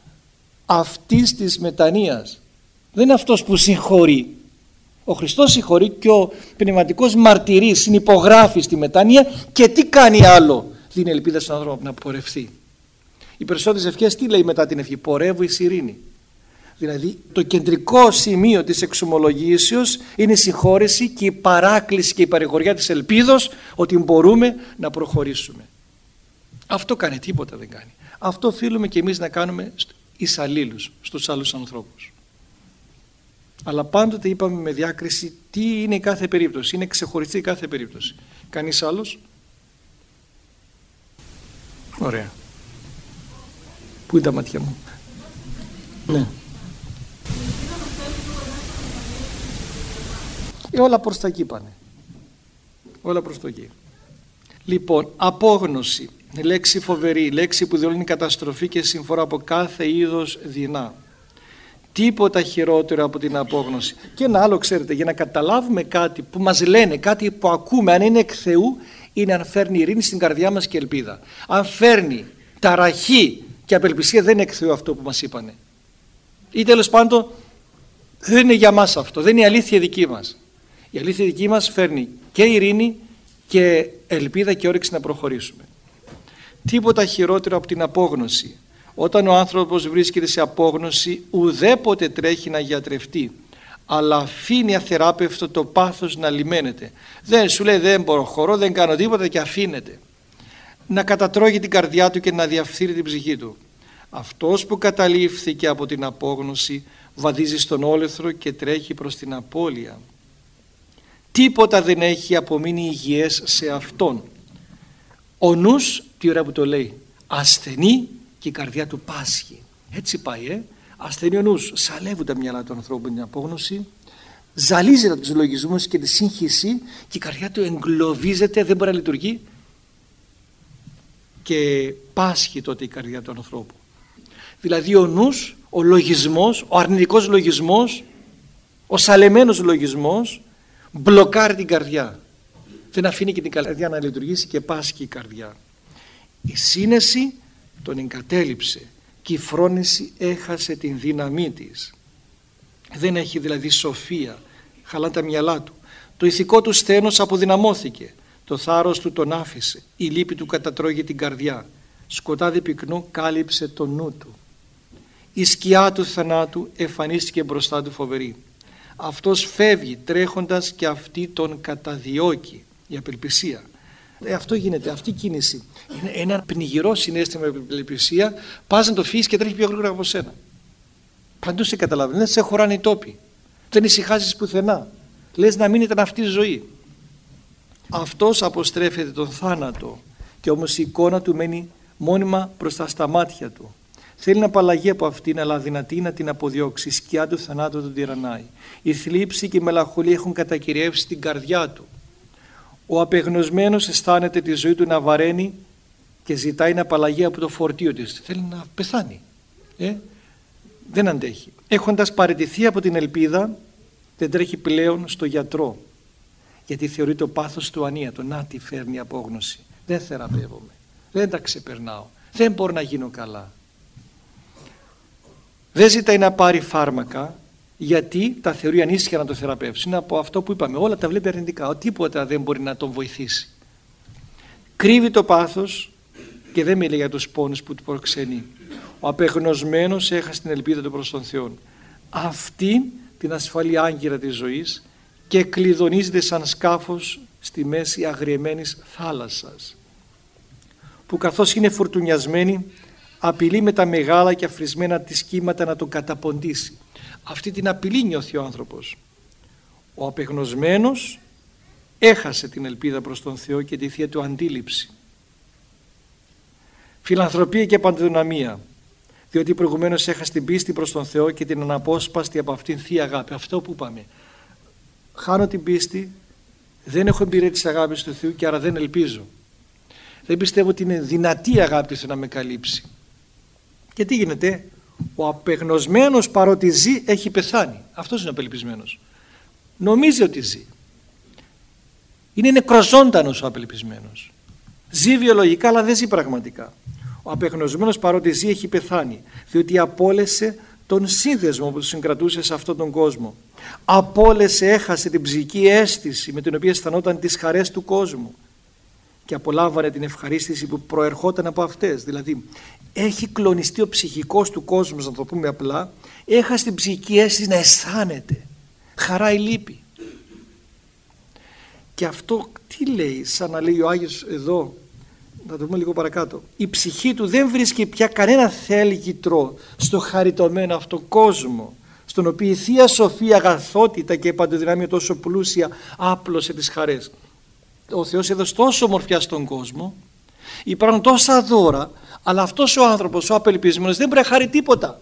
αυτής της μετανοίας. Δεν είναι αυτός που συγχωρεί. Ο Χριστός συγχωρεί και ο πνευματικός μαρτυρεί, συνυπογράφει στη μετάνοια, και τι κάνει άλλο? Δίνει ελπίδα στον άνθρωπο να πορευθεί. Οι περισσότερες ευχές τι λέει μετά την ευχή? Πορεύου εις ειρήνη. Δηλαδή το κεντρικό σημείο της εξομολογήσεως είναι η συγχώρεση και η παράκληση και η παρηγοριά της ελπίδος ότι μπορούμε να προχωρήσουμε. Αυτό κάνει, τίποτα δεν κάνει. Αυτό οφείλουμε και εμείς να κάνουμε εις αλλήλους, στους άλλους ανθρώπους. Αλλά πάντοτε είπαμε με διάκριση τι είναι η κάθε περίπτωση. Είναι ξεχωριστή η κάθε περίπτωση. Κανείς άλλος? Ωραία. Πού είναι τα μάτια μου? Ναι. Ε, όλα προς τα εκεί πάνε. Όλα προς το εκεί. Λοιπόν, απόγνωση. Λέξη φοβερή. Λέξη που δηλώνει καταστροφή και συμφορά από κάθε είδος δεινά. Τίποτα χειρότερο από την απόγνωση. Και ένα άλλο, ξέρετε, για να καταλάβουμε κάτι που μας λένε, κάτι που ακούμε, αν είναι εκ Θεού, είναι αν φέρνει ειρήνη στην καρδιά μας και ελπίδα. Αν φέρνει ταραχή και απελπισία, δεν είναι εκ Θεού αυτό που μας είπανε. Ή τέλος πάντων δεν είναι για μας αυτό, δεν είναι η αλήθεια δική μας. Η αλήθεια δική μας φέρνει και ειρήνη και ελπίδα και όρεξη να προχωρήσουμε. Τίποτα χειρότερο από την απόγνωση. Όταν ο άνθρωπος βρίσκεται σε απόγνωση, ουδέποτε τρέχει να γιατρευτεί, αλλά αφήνει αθεράπευτο το πάθος να λιμένεται. Δεν σου λέει δεν προχωρώ, δεν κάνω τίποτα, και αφήνεται να κατατρώγει την καρδιά του και να διαφθείρει την ψυχή του. Αυτός που καταλήφθηκε από την απόγνωση βαδίζει στον όλεθρο και τρέχει προς την απώλεια. Τίποτα δεν έχει απομείνει υγιές σε αυτόν. Ο νους, τι ωραία που το λέει, ασθενεί και η καρδιά του πάσχει. Έτσι πάει, ε. Ασθενεί ο νους, σαλεύουν τα μυαλά του ανθρώπου την απόγνωση, ζαλίζεται από τους λογισμούς και τη σύγχυση, και η καρδιά του εγκλωβίζεται, δεν μπορεί να λειτουργεί, και πάσχει τότε η καρδιά του ανθρώπου. Δηλαδή ο νους, ο λογισμός, ο αρνητικός λογισμός, ο σαλεμένος λογισμός μπλοκάρει την καρδιά. Δεν αφήνει και την καρδιά να λειτουργήσει και πάσχει η καρδιά. Η σύνεση τον εγκατέλειψε και η φρόνηση έχασε την δύναμή της. Δεν έχει δηλαδή σοφία, χαλά τα μυαλά του. Το ηθικό του σθένος αποδυναμώθηκε. Το θάρρος του τον άφησε. Η λύπη του κατατρώγει την καρδιά. Σκοτάδι πυκνό κάλυψε το νου του. Η σκιά του θανάτου εμφανίστηκε μπροστά του φοβερή. Αυτός φεύγει τρέχοντας και αυτή τον καταδιώκει. Η απελπισία. Ε, αυτό γίνεται, αυτή η κίνηση. Είναι ένα πνιγυρό συναίσθημα, απελπισία. Πας να το φύγεις και τρέχει πιο γρήγορα από σένα. Παντού σε καταλαβαίνει. Δεν σε χωράνε οι τόποι. Δεν ησυχάζεις πουθενά. Λες να μην ήταν αυτή η ζωή. Αυτός αποστρέφεται τον θάνατο, και όμως η εικόνα του μένει μόνιμα μπροστά στα μάτια του. Θέλει να απαλλαγεί από αυτήν, αλλά δυνατή να την αποδιώξει. Η σκιά του θανάτου τον τυραννάει. Η θλίψη και η μελαγχολία έχουν κατακυριεύσει την καρδιά του. Ο απεγνωσμένος αισθάνεται τη ζωή του να βαραίνει και ζητάει να απαλλαγή από το φορτίο της. Θέλει να πεθάνει. Ε? Δεν αντέχει. Έχοντας παραιτηθεί από την ελπίδα, δεν τρέχει πλέον στο γιατρό, γιατί θεωρεί το πάθος του ανίατο. Να τι φέρνει απόγνωση. Δεν θεραπεύομαι. Δεν τα ξεπερνάω. Δεν μπορώ να γίνω καλά. Δεν ζητάει να πάρει φάρμακα, γιατί τα θεωρεί ανίσχυα να το θεραπεύσει. Είναι από αυτό που είπαμε. Όλα τα βλέπει αρνητικά. Ο τίποτα δεν μπορεί να τον βοηθήσει. Κρύβει το πάθος και δεν μιλάει για τους πόνους που του προξενεί. Ο απεγνωσμένος έχασε την ελπίδα του προς τον Θεό. Αυτή την ασφαλή άγκυρα της ζωής και κλειδονίζεται σαν σκάφος στη μέση αγριεμένης θάλασσας, που καθώς είναι φουρτουνιασμένη απειλεί με τα μεγάλα και αφρισμένα της κύματα να τον καταποντήσει. Αυτή την απειλή νιώθει ο άνθρωπος. Ο απεγνωσμένος έχασε την ελπίδα προς τον Θεό και τη θεία του αντίληψη. Φιλανθρωπία και παντοδυναμία, διότι προηγουμένως έχασε την πίστη προς τον Θεό και την αναπόσπαστη από αυτήν θεία αγάπη. Αυτό που είπαμε. Χάνω την πίστη, δεν έχω εμπειρία της αγάπης του Θεού και άρα δεν ελπίζω. Δεν πιστεύω ότι είναι δυνατή η αγάπη του να με καλύψει. Και τι γίνεται? Ο απεγνωσμένος παρότι ζει έχει πεθάνει. Αυτός είναι ο απελπισμένος. Νομίζει ότι ζει. Είναι νεκροζώντανος ο απελπισμένος. Ζει βιολογικά αλλά δεν ζει πραγματικά. Ο απεγνωσμένος παρότι ζει έχει πεθάνει, διότι απόλεσε τον σύνδεσμο που του συγκρατούσε σε αυτόν τον κόσμο. Απόλεσε, έχασε την ψυχική αίσθηση με την οποία αισθανόταν τις χαρές του κόσμου και απολάμβανε την ευχαρίστηση που προερχόταν από αυτές. Δηλαδή έχει κλονιστεί ο ψυχικός του κόσμος, να το πούμε απλά, έχασε την ψυχική αίσθηση να αισθάνεται χαρά ή λύπη. Και αυτό τι λέει? Σαν να λέει ο Άγιος εδώ, να το πούμε λίγο παρακάτω, η ψυχή του δεν βρίσκει πια κανένα θέλγητρο στο χαριτωμένο αυτό κόσμο, στον οποίο η Θεία Σοφία, αγαθότητα και παντοδυνάμια τόσο πλούσια άπλωσε τις χαρές. Ο Θεός έδωσε τόσο ομορφιά στον κόσμο, υπάρχουν τόσα δώρα, αλλά αυτός ο άνθρωπος, ο απελπισμένος, δεν μπορεί να χάρει τίποτα.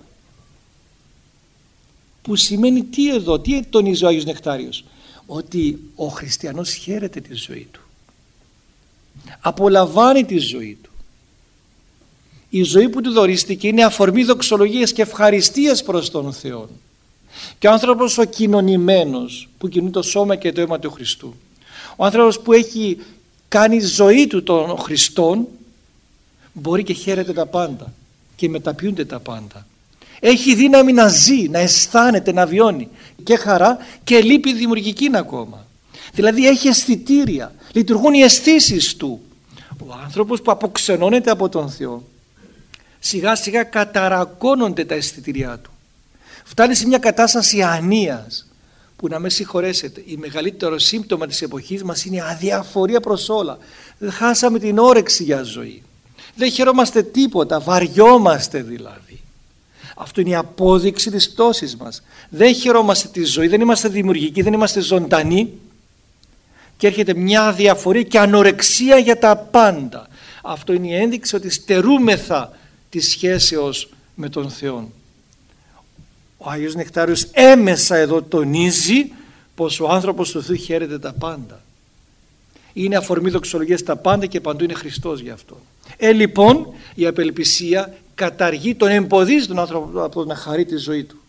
Που σημαίνει τι εδώ, τι τονίζει ο Άγιος Νεκτάριος? Ότι ο χριστιανός χαίρεται τη ζωή του, απολαμβάνει τη ζωή του. Η ζωή που του δωρίστηκε είναι αφορμή δοξολογίας και ευχαριστίας προς τον Θεό. Και ο άνθρωπος ο κοινωνημένος που κινεί το σώμα και το αίμα του Χριστού, ο άνθρωπος που έχει κάνει ζωή του των Χριστών, μπορεί και χαίρεται τα πάντα και μεταποιούνται τα πάντα. Έχει δύναμη να ζει, να αισθάνεται, να βιώνει και χαρά και λύπη δημιουργική ακόμα. Δηλαδή έχει αισθητήρια, λειτουργούν οι αισθήσεις του. Ο άνθρωπος που αποξενώνεται από τον Θεό, σιγά σιγά καταρακώνονται τα αισθητήριά του. Φτάνει σε μια κατάσταση ανίας που, να με συγχωρέσετε, η μεγαλύτερο σύμπτωμα της εποχής μας είναι αδιαφορία προς όλα. Χάσαμε την όρεξη για ζωή. Δεν χαιρόμαστε τίποτα, βαριόμαστε δηλαδή. Αυτό είναι η απόδειξη της πτώσης μας. Δεν χαιρόμαστε τη ζωή, δεν είμαστε δημιουργικοί, δεν είμαστε ζωντανοί και έρχεται μια αδιαφορία και ανορεξία για τα πάντα. Αυτό είναι η ένδειξη ότι στερούμεθα της σχέσεως με τον Θεό. Ο Άγιος Νεκτάριος έμεσα εδώ τονίζει πως ο άνθρωπος του Θεού χαίρεται τα πάντα. Είναι αφορμή δοξολογίας τα πάντα και παντού είναι Χριστός γι' αυτό. Ε, λοιπόν, η απελπισία καταργεί, τον εμποδίζει τον άνθρωπο από να χαρεί τη ζωή του.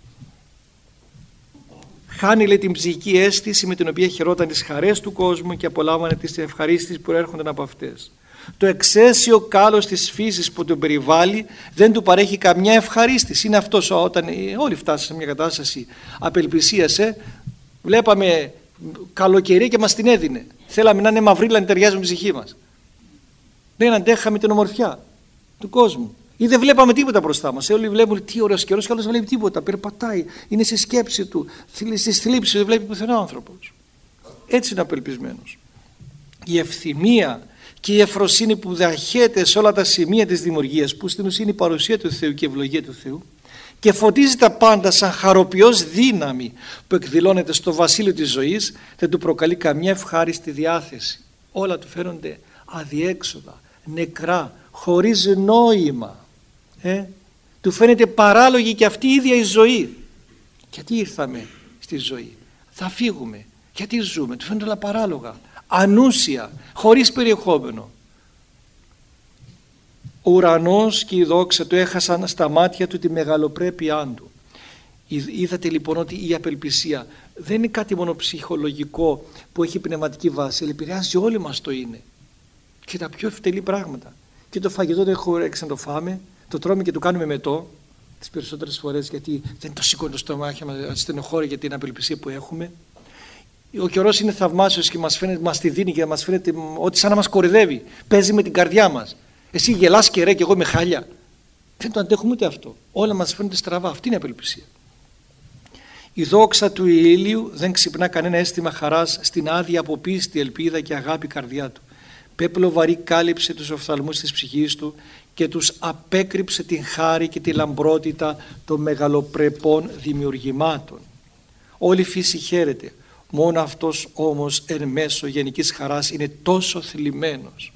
Χάνει, λέει, την ψυχική αίσθηση με την οποία χαιρόταν τις χαρές του κόσμου και απολάμβανε τις ευχαρίστησεις που έρχονταν από αυτές. Το εξαίσιο κάλος της φύσης που τον περιβάλλει δεν του παρέχει καμιά ευχαρίστηση. Είναι αυτός όταν όλοι φτάσαμε σε μια κατάσταση απελπισίας. Ε. Βλέπαμε καλοκαιρία και μας την έδινε. Θέλαμε να είναι μαυρίλα να ταιριάζει με την ψυχή μας. Δεν αντέχαμε την ομορφιά του κόσμου. Ή δεν βλέπαμε τίποτα μπροστά μας. Όλοι βλέπουν τι ωραίος καιρός, και άλλος δεν βλέπει τίποτα. Περπατάει, είναι στη σκέψη του, στη θλίψη, δεν βλέπει πουθενά ο άνθρωπος. Έτσι είναι απελπισμένος. Η ευθυμία και η ευφροσύνη που δαχέται σε όλα τα σημεία της δημιουργίας, που στην ουσία είναι η παρουσία του Θεού και η ευλογία του Θεού, και φωτίζει τα πάντα σαν χαροποιός δύναμη που εκδηλώνεται στο βασίλειο της ζωής, δεν του προκαλεί καμιά ευχάριστη διάθεση. Όλα του φαίνονται αδιέξοδα, νεκρά, χωρίς νόημα. Ε? Του φαίνεται παράλογη και αυτή η ίδια η ζωή. Γιατί ήρθαμε στη ζωή? Θα φύγουμε. Γιατί ζούμε? Του φαίνονται όλα παράλογα, ανούσια, χωρίς περιεχόμενο. Ο ουρανός και η δόξα του έχασαν στα μάτια του τη μεγαλοπρέπειά του. Είδατε λοιπόν ότι η απελπισία δεν είναι κάτι μόνο ψυχολογικό που έχει πνευματική βάση, αλλά επηρεάζει όλοι μας το είναι. Και τα πιο ευτελή πράγματα. Και το φαγητό δεν έχω όρεξη να το φάμε, το τρώμε και το κάνουμε μετό τις περισσότερες φορές, γιατί δεν το σηκώνει το στομάχι μας, στενοχώρη για την απελπισία που έχουμε. Ο καιρός είναι θαυμάσιος και μας, φαίνεται, μας τη δίνει και μας φαίνεται ότι σαν να μας κορυδεύει. Παίζει με την καρδιά μας. Εσύ γελάς και ρε και εγώ είμαι χάλια. Δεν το αντέχουμε ούτε αυτό. Όλα μας φαίνονται στραβά. Αυτή είναι η απελπισία. Η δόξα του ηλίου δεν ξυπνά κανένα αίσθημα χαράς στην άδεια από πίστη, ελπίδα και αγάπη καρδιά του. Πέπλο βαρύ κάλυψε τους οφθαλμούς της ψυχής του και τους απέκρυψε την χάρη και τη λαμπρότητα των μεγαλοπρεπών δημιουργημάτων. Όλη η φύση χαίρεται. Μόνο αυτός όμως εν μέσω γενικής χαράς είναι τόσο θλιμμένος.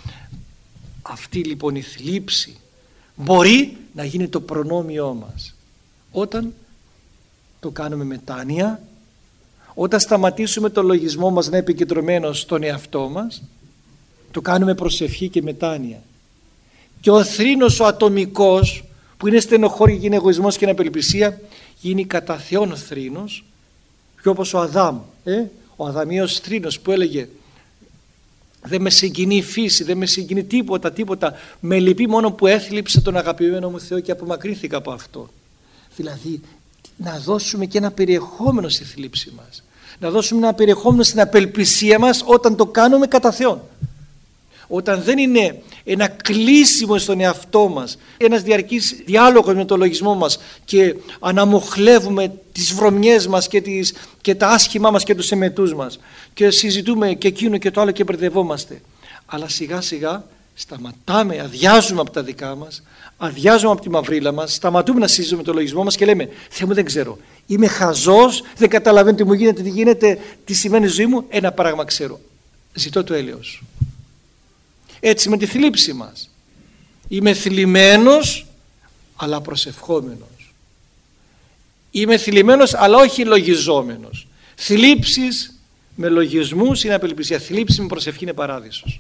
Αυτή λοιπόν η θλίψη μπορεί να γίνει το προνόμιό μας όταν το κάνουμε μετάνοια, όταν σταματήσουμε το λογισμό μας να είναι επικεντρωμένο στον εαυτό μας, το κάνουμε προσευχή και μετάνοια. Και ο θρήνος ο ατομικός που είναι στενοχώρη, γίνει εγωισμός και απελπισία, γίνει κατά Θεόν θρήνος, πιο όπως ο Αδάμ, ε? ο Αδαμίος θρήνος που έλεγε δεν με συγκινεί η φύση, δεν με συγκινεί τίποτα, τίποτα, με λυπεί μόνο που έθλιψα τον αγαπημένο μου Θεό και απομακρύνθηκα από αυτό. Δηλαδή να δώσουμε και ένα περιεχόμενο στη θλίψη μας, να δώσουμε ένα περιεχόμενο στην απελπισία μας όταν το κάνουμε κατά Θεόν. Όταν δεν είναι ένα κλείσιμο στον εαυτό μας, ένας διαρκής διάλογος με το λογισμό μας και αναμοχλεύουμε τις βρωμιές μας και, τις, και τα άσχημά μας και τους εμετούς μας και συζητούμε και εκείνο και το άλλο και μπερδευόμαστε. Αλλά σιγά σιγά σταματάμε, αδειάζουμε από τα δικά μας, αδειάζουμε από τη μαυρίλα μας, σταματούμε να συζητούμε το λογισμό μας και λέμε Θεέ μου δεν ξέρω, είμαι χαζός, δεν καταλαβαίνω τι μου γίνεται, τι γίνεται, τι σημαίνει η ζωή μου. Ένα πράγμα ξέρω, ζητώ το έλεος. Έτσι με τη θλίψη μας. Είμαι θλιμμένος αλλά προσευχόμενος. Είμαι θλιμμένος αλλά όχι λογιζόμενος. Θλίψεις με λογισμούς είναι απελπισία. Θλίψη με προσευχή είναι παράδεισος.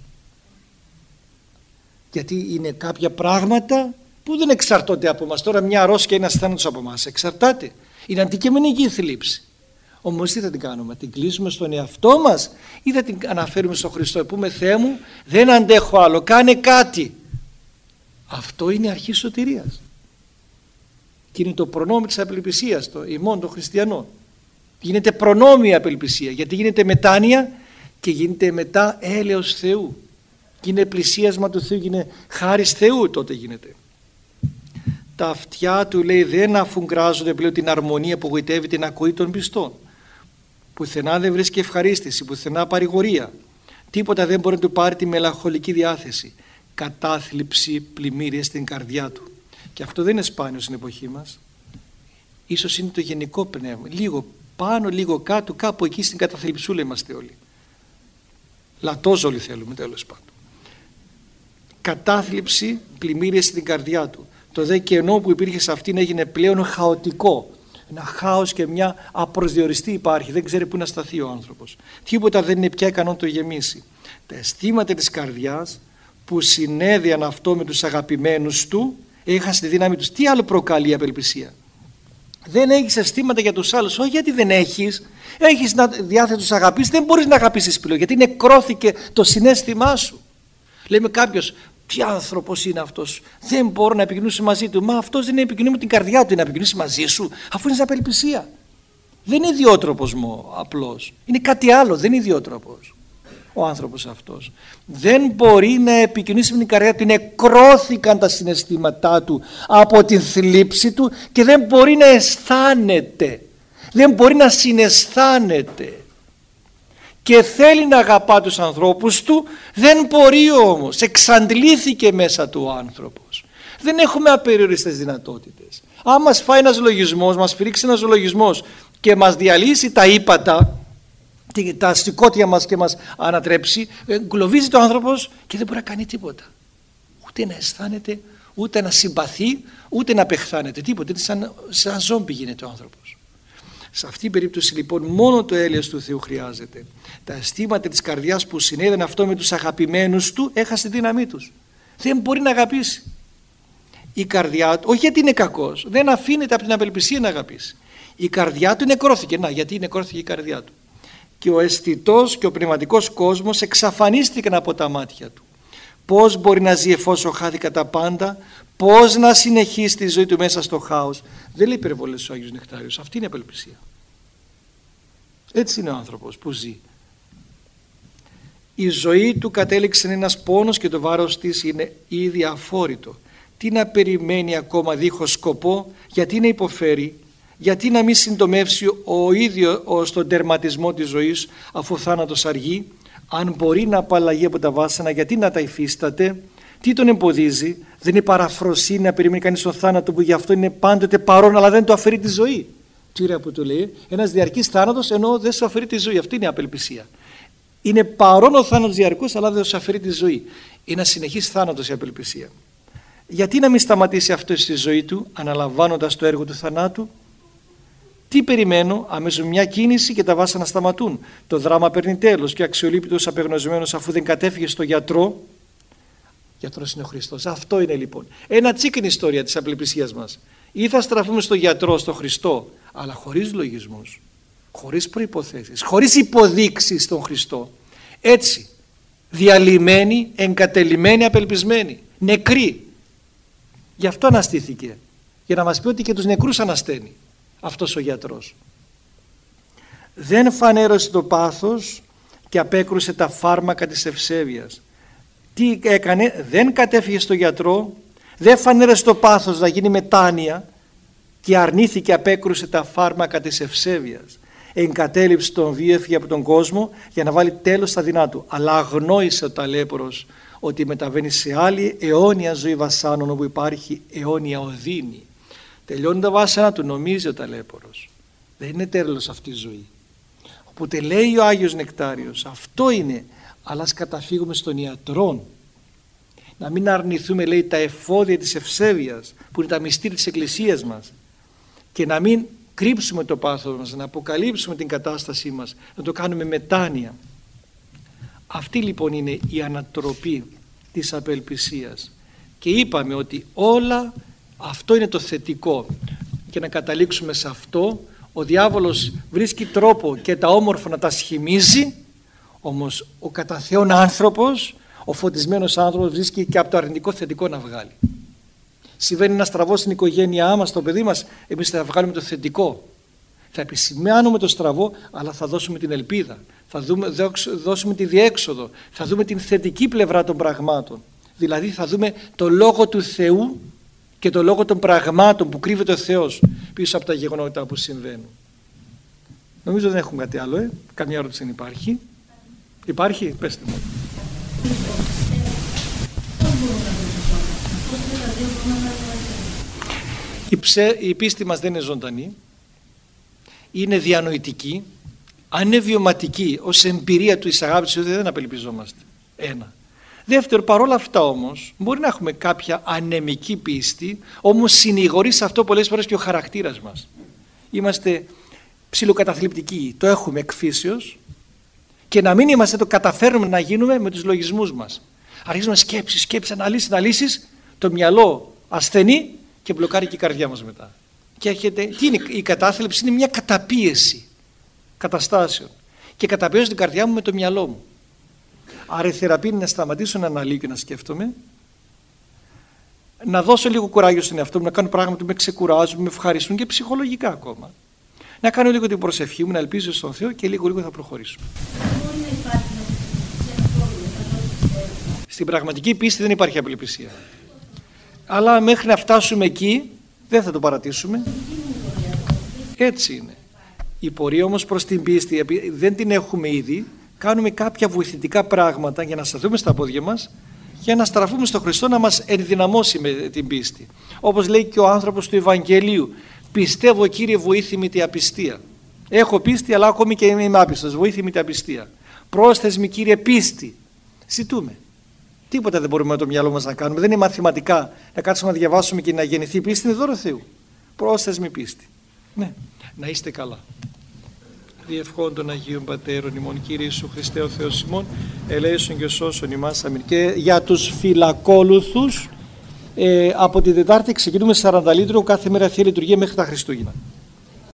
Γιατί είναι κάποια πράγματα που δεν εξαρτώνται από μας. Τώρα μια αρρώστια είναι ασθένος από μας. Εξαρτάται. Είναι αντικειμενική η θλίψη. Όμως τι θα την κάνουμε, την κλείσουμε στον εαυτό μας ή θα την αναφέρουμε στον Χριστό, πούμε Θεέ μου δεν αντέχω άλλο, κάνε κάτι. Αυτό είναι αρχή σωτηρίας και είναι το προνόμιο της απελπισίας, το ημών των χριστιανών. Γίνεται προνόμια απελπισία γιατί γίνεται μετάνοια και γίνεται μετά έλεος Θεού, γίνεται πλησίασμα του Θεού, γίνεται χάρις Θεού, τότε γίνεται. Τα αυτιά του λέει δεν αφουγκράζονται πλέον την αρμονία που γοητεύει την ακοή των πιστών. Πουθενά δεν βρίσκει ευχαρίστηση, πουθενά παρηγορία. Τίποτα δεν μπορεί να του πάρει τη μελαγχολική διάθεση. Κατάθλιψη, πλημμύρια στην καρδιά του. Και αυτό δεν είναι σπάνιο στην εποχή μας. Ίσως είναι το γενικό πνεύμα. Λίγο πάνω, λίγο κάτω, κάπου εκεί στην καταθλιψούλα είμαστε όλοι. Λατός όλοι θέλουμε τέλος πάντων. Κατάθλιψη, πλημμύρια στην καρδιά του. Το δε κενό που υπήρχε σε αυτήν έγινε πλέον χαοτικό. Ένα χάος και μια απροσδιοριστή υπάρχει. Δεν ξέρει πού να σταθεί ο άνθρωπος. Τίποτα δεν είναι πια ικανό να το γεμίσει. Τα αισθήματα της καρδιάς που συνέδεαν αυτό με τους αγαπημένους του έχασε τη δύναμη τους. Τι άλλο προκαλεί η απελπισία? Δεν έχεις αισθήματα για τους άλλους. Όχι γιατί δεν έχεις. Έχεις διάθεση τους αγαπήσεις. Δεν μπορείς να αγαπήσεις πλέον γιατί νεκρώθηκε το συναίσθημά σου. Λέμε κάποιος, τι άνθρωπος είναι αυτός, δεν μπορώ να επικοινωνήσω μαζί του. Μα αυτός δεν είναι επικοινωνία με την καρδιά του, είναι να επικοινωνήσει μαζί σου, αφού είναι σε απελπισία. Δεν είναι ιδιότροπος μου απλώς, είναι κάτι άλλο, δεν είναι ιδιότροπος ο άνθρωπος αυτός. Δεν μπορεί να επικοινωνήσει με την καρδιά του, νεκρώθηκαν τα συναισθήματά του από την θλίψη του και δεν μπορεί να αισθάνεται, δεν μπορεί να συναισθάνεται. Και θέλει να αγαπά τους ανθρώπους του, δεν μπορεί όμως, εξαντλήθηκε μέσα του ο άνθρωπος. Δεν έχουμε απεριοριστές δυνατότητες. Αν μας φάει ένας λογισμός, μας πηρίξει ένας λογισμός και μας διαλύσει τα ύπατα, τα σηκώτια μας και μας ανατρέψει, εγκλωβίζει το άνθρωπος και δεν μπορεί να κάνει τίποτα. Ούτε να αισθάνεται, ούτε να συμπαθεί, ούτε να απεχθάνεται, τίποτα. Σαν, σαν ζόμπι γίνεται ο άνθρωπος. Σε αυτή την περίπτωση λοιπόν μόνο το έλεος του Θεού χρειάζεται. Τα αισθήματα της καρδιάς που συνέβαινε αυτό με τους αγαπημένους του έχασε τη δύναμή τους. Δεν μπορεί να αγαπήσει. Η καρδιά του, όχι γιατί είναι κακός, δεν αφήνεται από την απελπισία να αγαπήσει. Η καρδιά του νεκρώθηκε. Να, γιατί νεκρώθηκε η καρδιά του. Και ο αισθητός και ο πνευματικός κόσμος εξαφανίστηκαν από τα μάτια του. Πώς μπορεί να ζει εφόσον χάθηκα τα πάντα, πώς να συνεχίσει τη ζωή του μέσα στο χάος. Δεν λέει υπερβολές ο Άγιος Νεκτάριος, αυτή είναι η απελπισία. Έτσι είναι ο άνθρωπος που ζει. Η ζωή του κατέληξε ένας πόνος και το βάρος της είναι ήδη αφόρητο. Τι να περιμένει ακόμα δίχως σκοπό, γιατί να υποφέρει, γιατί να μην συντομεύσει ο ίδιος στον τερματισμό της ζωής αφού ο θάνατος αργεί. Αν μπορεί να απαλλαγεί από τα βάσανα, γιατί να τα υφίσταται, τι τον εμποδίζει, δεν είναι παραφροσύνη να περιμένει κανείς τον θάνατο που γι' αυτό είναι πάντοτε παρόν αλλά δεν του αφαιρεί τη ζωή. Τι ωραία που του λέει, ένας διαρκής θάνατος ενώ δεν σου αφαιρεί τη ζωή, αυτή είναι η απελπισία. Είναι παρόν ο θάνατος διαρκώς αλλά δεν σου αφαιρεί τη ζωή. Είναι ένα συνεχής θάνατος η απελπισία. Γιατί να μην σταματήσει αυτό στη ζωή του αναλαμβάνοντας το έργο του θανάτου. Τι περιμένω, αμέσως μια κίνηση και τα βάσανα σταματούν. Το δράμα παίρνει τέλος και ο αξιολύπητος απεγνωσμένος αφού δεν κατέφυγε στο γιατρό. Γιατρός είναι ο Χριστός. Αυτό είναι λοιπόν. Ένα τσίκιν ιστορία της απελπισίας μας. Ή θα στραφούμε στο γιατρό, στο Χριστό, αλλά χωρίς λογισμούς, χωρίς προϋποθέσεις, χωρίς υποδείξεις στον Χριστό. Έτσι, διαλυμένοι, εγκατελειμμένοι, απελπισμένοι, νεκροί. Γι' αυτό αναστήθηκε. Για να μας πει ότι και τους νεκρούς ανασταίνει αυτός ο γιατρός. Δεν φανέρωσε το πάθος και απέκρουσε τα φάρμακα της ευσέβειας. Τι έκανε, δεν κατέφυγε στο γιατρό, δεν φανέρωσε το πάθος να γίνει μετάνοια και αρνήθηκε, απέκρουσε τα φάρμακα της ευσέβειας. Εγκατέλειψε τον βίο, έφυγε από τον κόσμο για να βάλει τέλος στα δεινά του. Αλλά αγνόησε ο ταλέπορος ότι μεταβαίνει σε άλλη αιώνια ζωή βασάνων όπου υπάρχει αιώνια οδύνη. Τελειώνει τα βάσανα του, νομίζει ο ταλέπορος. Δεν είναι τέλος αυτή η ζωή. Οπότε λέει ο Άγιος Νεκτάριος, αυτό είναι, αλλά ας καταφύγουμε στον ιατρόν. Να μην αρνηθούμε, λέει, τα εφόδια της ευσέβειας που είναι τα μυστήρια της Εκκλησίας μας και να μην κρύψουμε το πάθος μας, να αποκαλύψουμε την κατάστασή μας, να το κάνουμε μετάνοια. Αυτή λοιπόν είναι η ανατροπή της απελπισίας και είπαμε ότι όλα αυτό είναι το θετικό και να καταλήξουμε σε αυτό. Ο διάβολος βρίσκει τρόπο και τα όμορφα να τα σχημίζει, όμως ο κατά Θεόν άνθρωπος, ο φωτισμένος άνθρωπος βρίσκει και από το αρνητικό θετικό να βγάλει. Συμβαίνει ένα στραβό στην οικογένειά μας, στο παιδί μας, εμείς θα βγάλουμε το θετικό. Θα επισημάνουμε το στραβό, αλλά θα δώσουμε την ελπίδα, θα δούμε, δώσουμε τη διέξοδο, θα δούμε την θετική πλευρά των πραγμάτων. Δηλαδή θα δούμε το λόγο του Θεού και το λόγο των πραγμάτων που κρύβεται ο Θεός πίσω από τα γεγονότα που συμβαίνουν. Νομίζω δεν έχουμε κάτι άλλο, ε? Καμιά ερώτηση δεν υπάρχει. Υπάρχει, πέστε μου. Η, ψε, η πίστη μας δεν είναι ζωντανή, είναι διανοητική. Αν είναι βιωματική ως εμπειρία του εις αγάπης του Θεού δεν απελπιζόμαστε. Ένα. Δεύτερο, παρόλα αυτά όμως μπορεί να έχουμε κάποια ανεμική πίστη, όμως συνηγορεί σε αυτό πολλές φορές και ο χαρακτήρας μας. Είμαστε ψιλοκαταθλιπτικοί, το έχουμε εκ φύσεως, και να μην είμαστε, το καταφέρνουμε να γίνουμε με τους λογισμούς μας. Αρχίζουμε σκέψεις, σκέψεις, αναλύσεις, αναλύσεις, το μυαλό ασθενεί και μπλοκάρει και η καρδιά μας μετά. Και έρχεται, τι είναι η κατάθλιψη? Είναι μια καταπίεση καταστάσεων και καταπιέζω την καρδιά μου με το μυαλό μου. Άρα η θεραπεία είναι να σταματήσω να αναλύω και να σκέφτομαι, να δώσω λίγο κουράγιο στον εαυτό μου, να κάνω πράγματα που με ξεκουράζουν, με ευχαριστούν και ψυχολογικά ακόμα. Να κάνω λίγο την προσευχή μου, να ελπίζω στον Θεό και λίγο λίγο θα προχωρήσω. Στην πραγματική πίστη δεν υπάρχει απελπισία. Αλλά μέχρι να φτάσουμε εκεί δεν θα το παρατήσουμε. Έτσι είναι. Η πορεία όμως προς την πίστη, επειδή δεν την έχουμε ήδη, κάνουμε κάποια βοηθητικά πράγματα για να σταθούμε στα πόδια μας, για να στραφούμε στον Χριστό να μας ενδυναμώσει με την πίστη. Όπως λέει και ο άνθρωπος του Ευαγγελίου, πιστεύω Κύριε βοήθη με την απιστία. Έχω πίστη αλλά ακόμη και είμαι άπιστος, βοήθη με την απιστία. Πρόσθεσμη με Κύριε πίστη. Ζητούμε. Τίποτα δεν μπορούμε με το μυαλό μας να κάνουμε. Δεν είναι μαθηματικά να κάτσουμε να διαβάσουμε και να γεννηθεί η πίστη, είναι δώρο Θεού. Πρόσθεσμη πίστη. Ναι, να είστε καλά. Διευχών των Αγίων Πατέρων ημών, Κύριε Ιησού Χριστέ ο Θεός ημών, ελέησον και σώσον ημάς. Αμήν. Και για τους φυλακόλουθους, ε, από τη Τετάρτη ξεκινούμε σαράντα λίτρο κάθε μέρα Θεία Λειτουργία μέχρι τα Χριστούγεννα.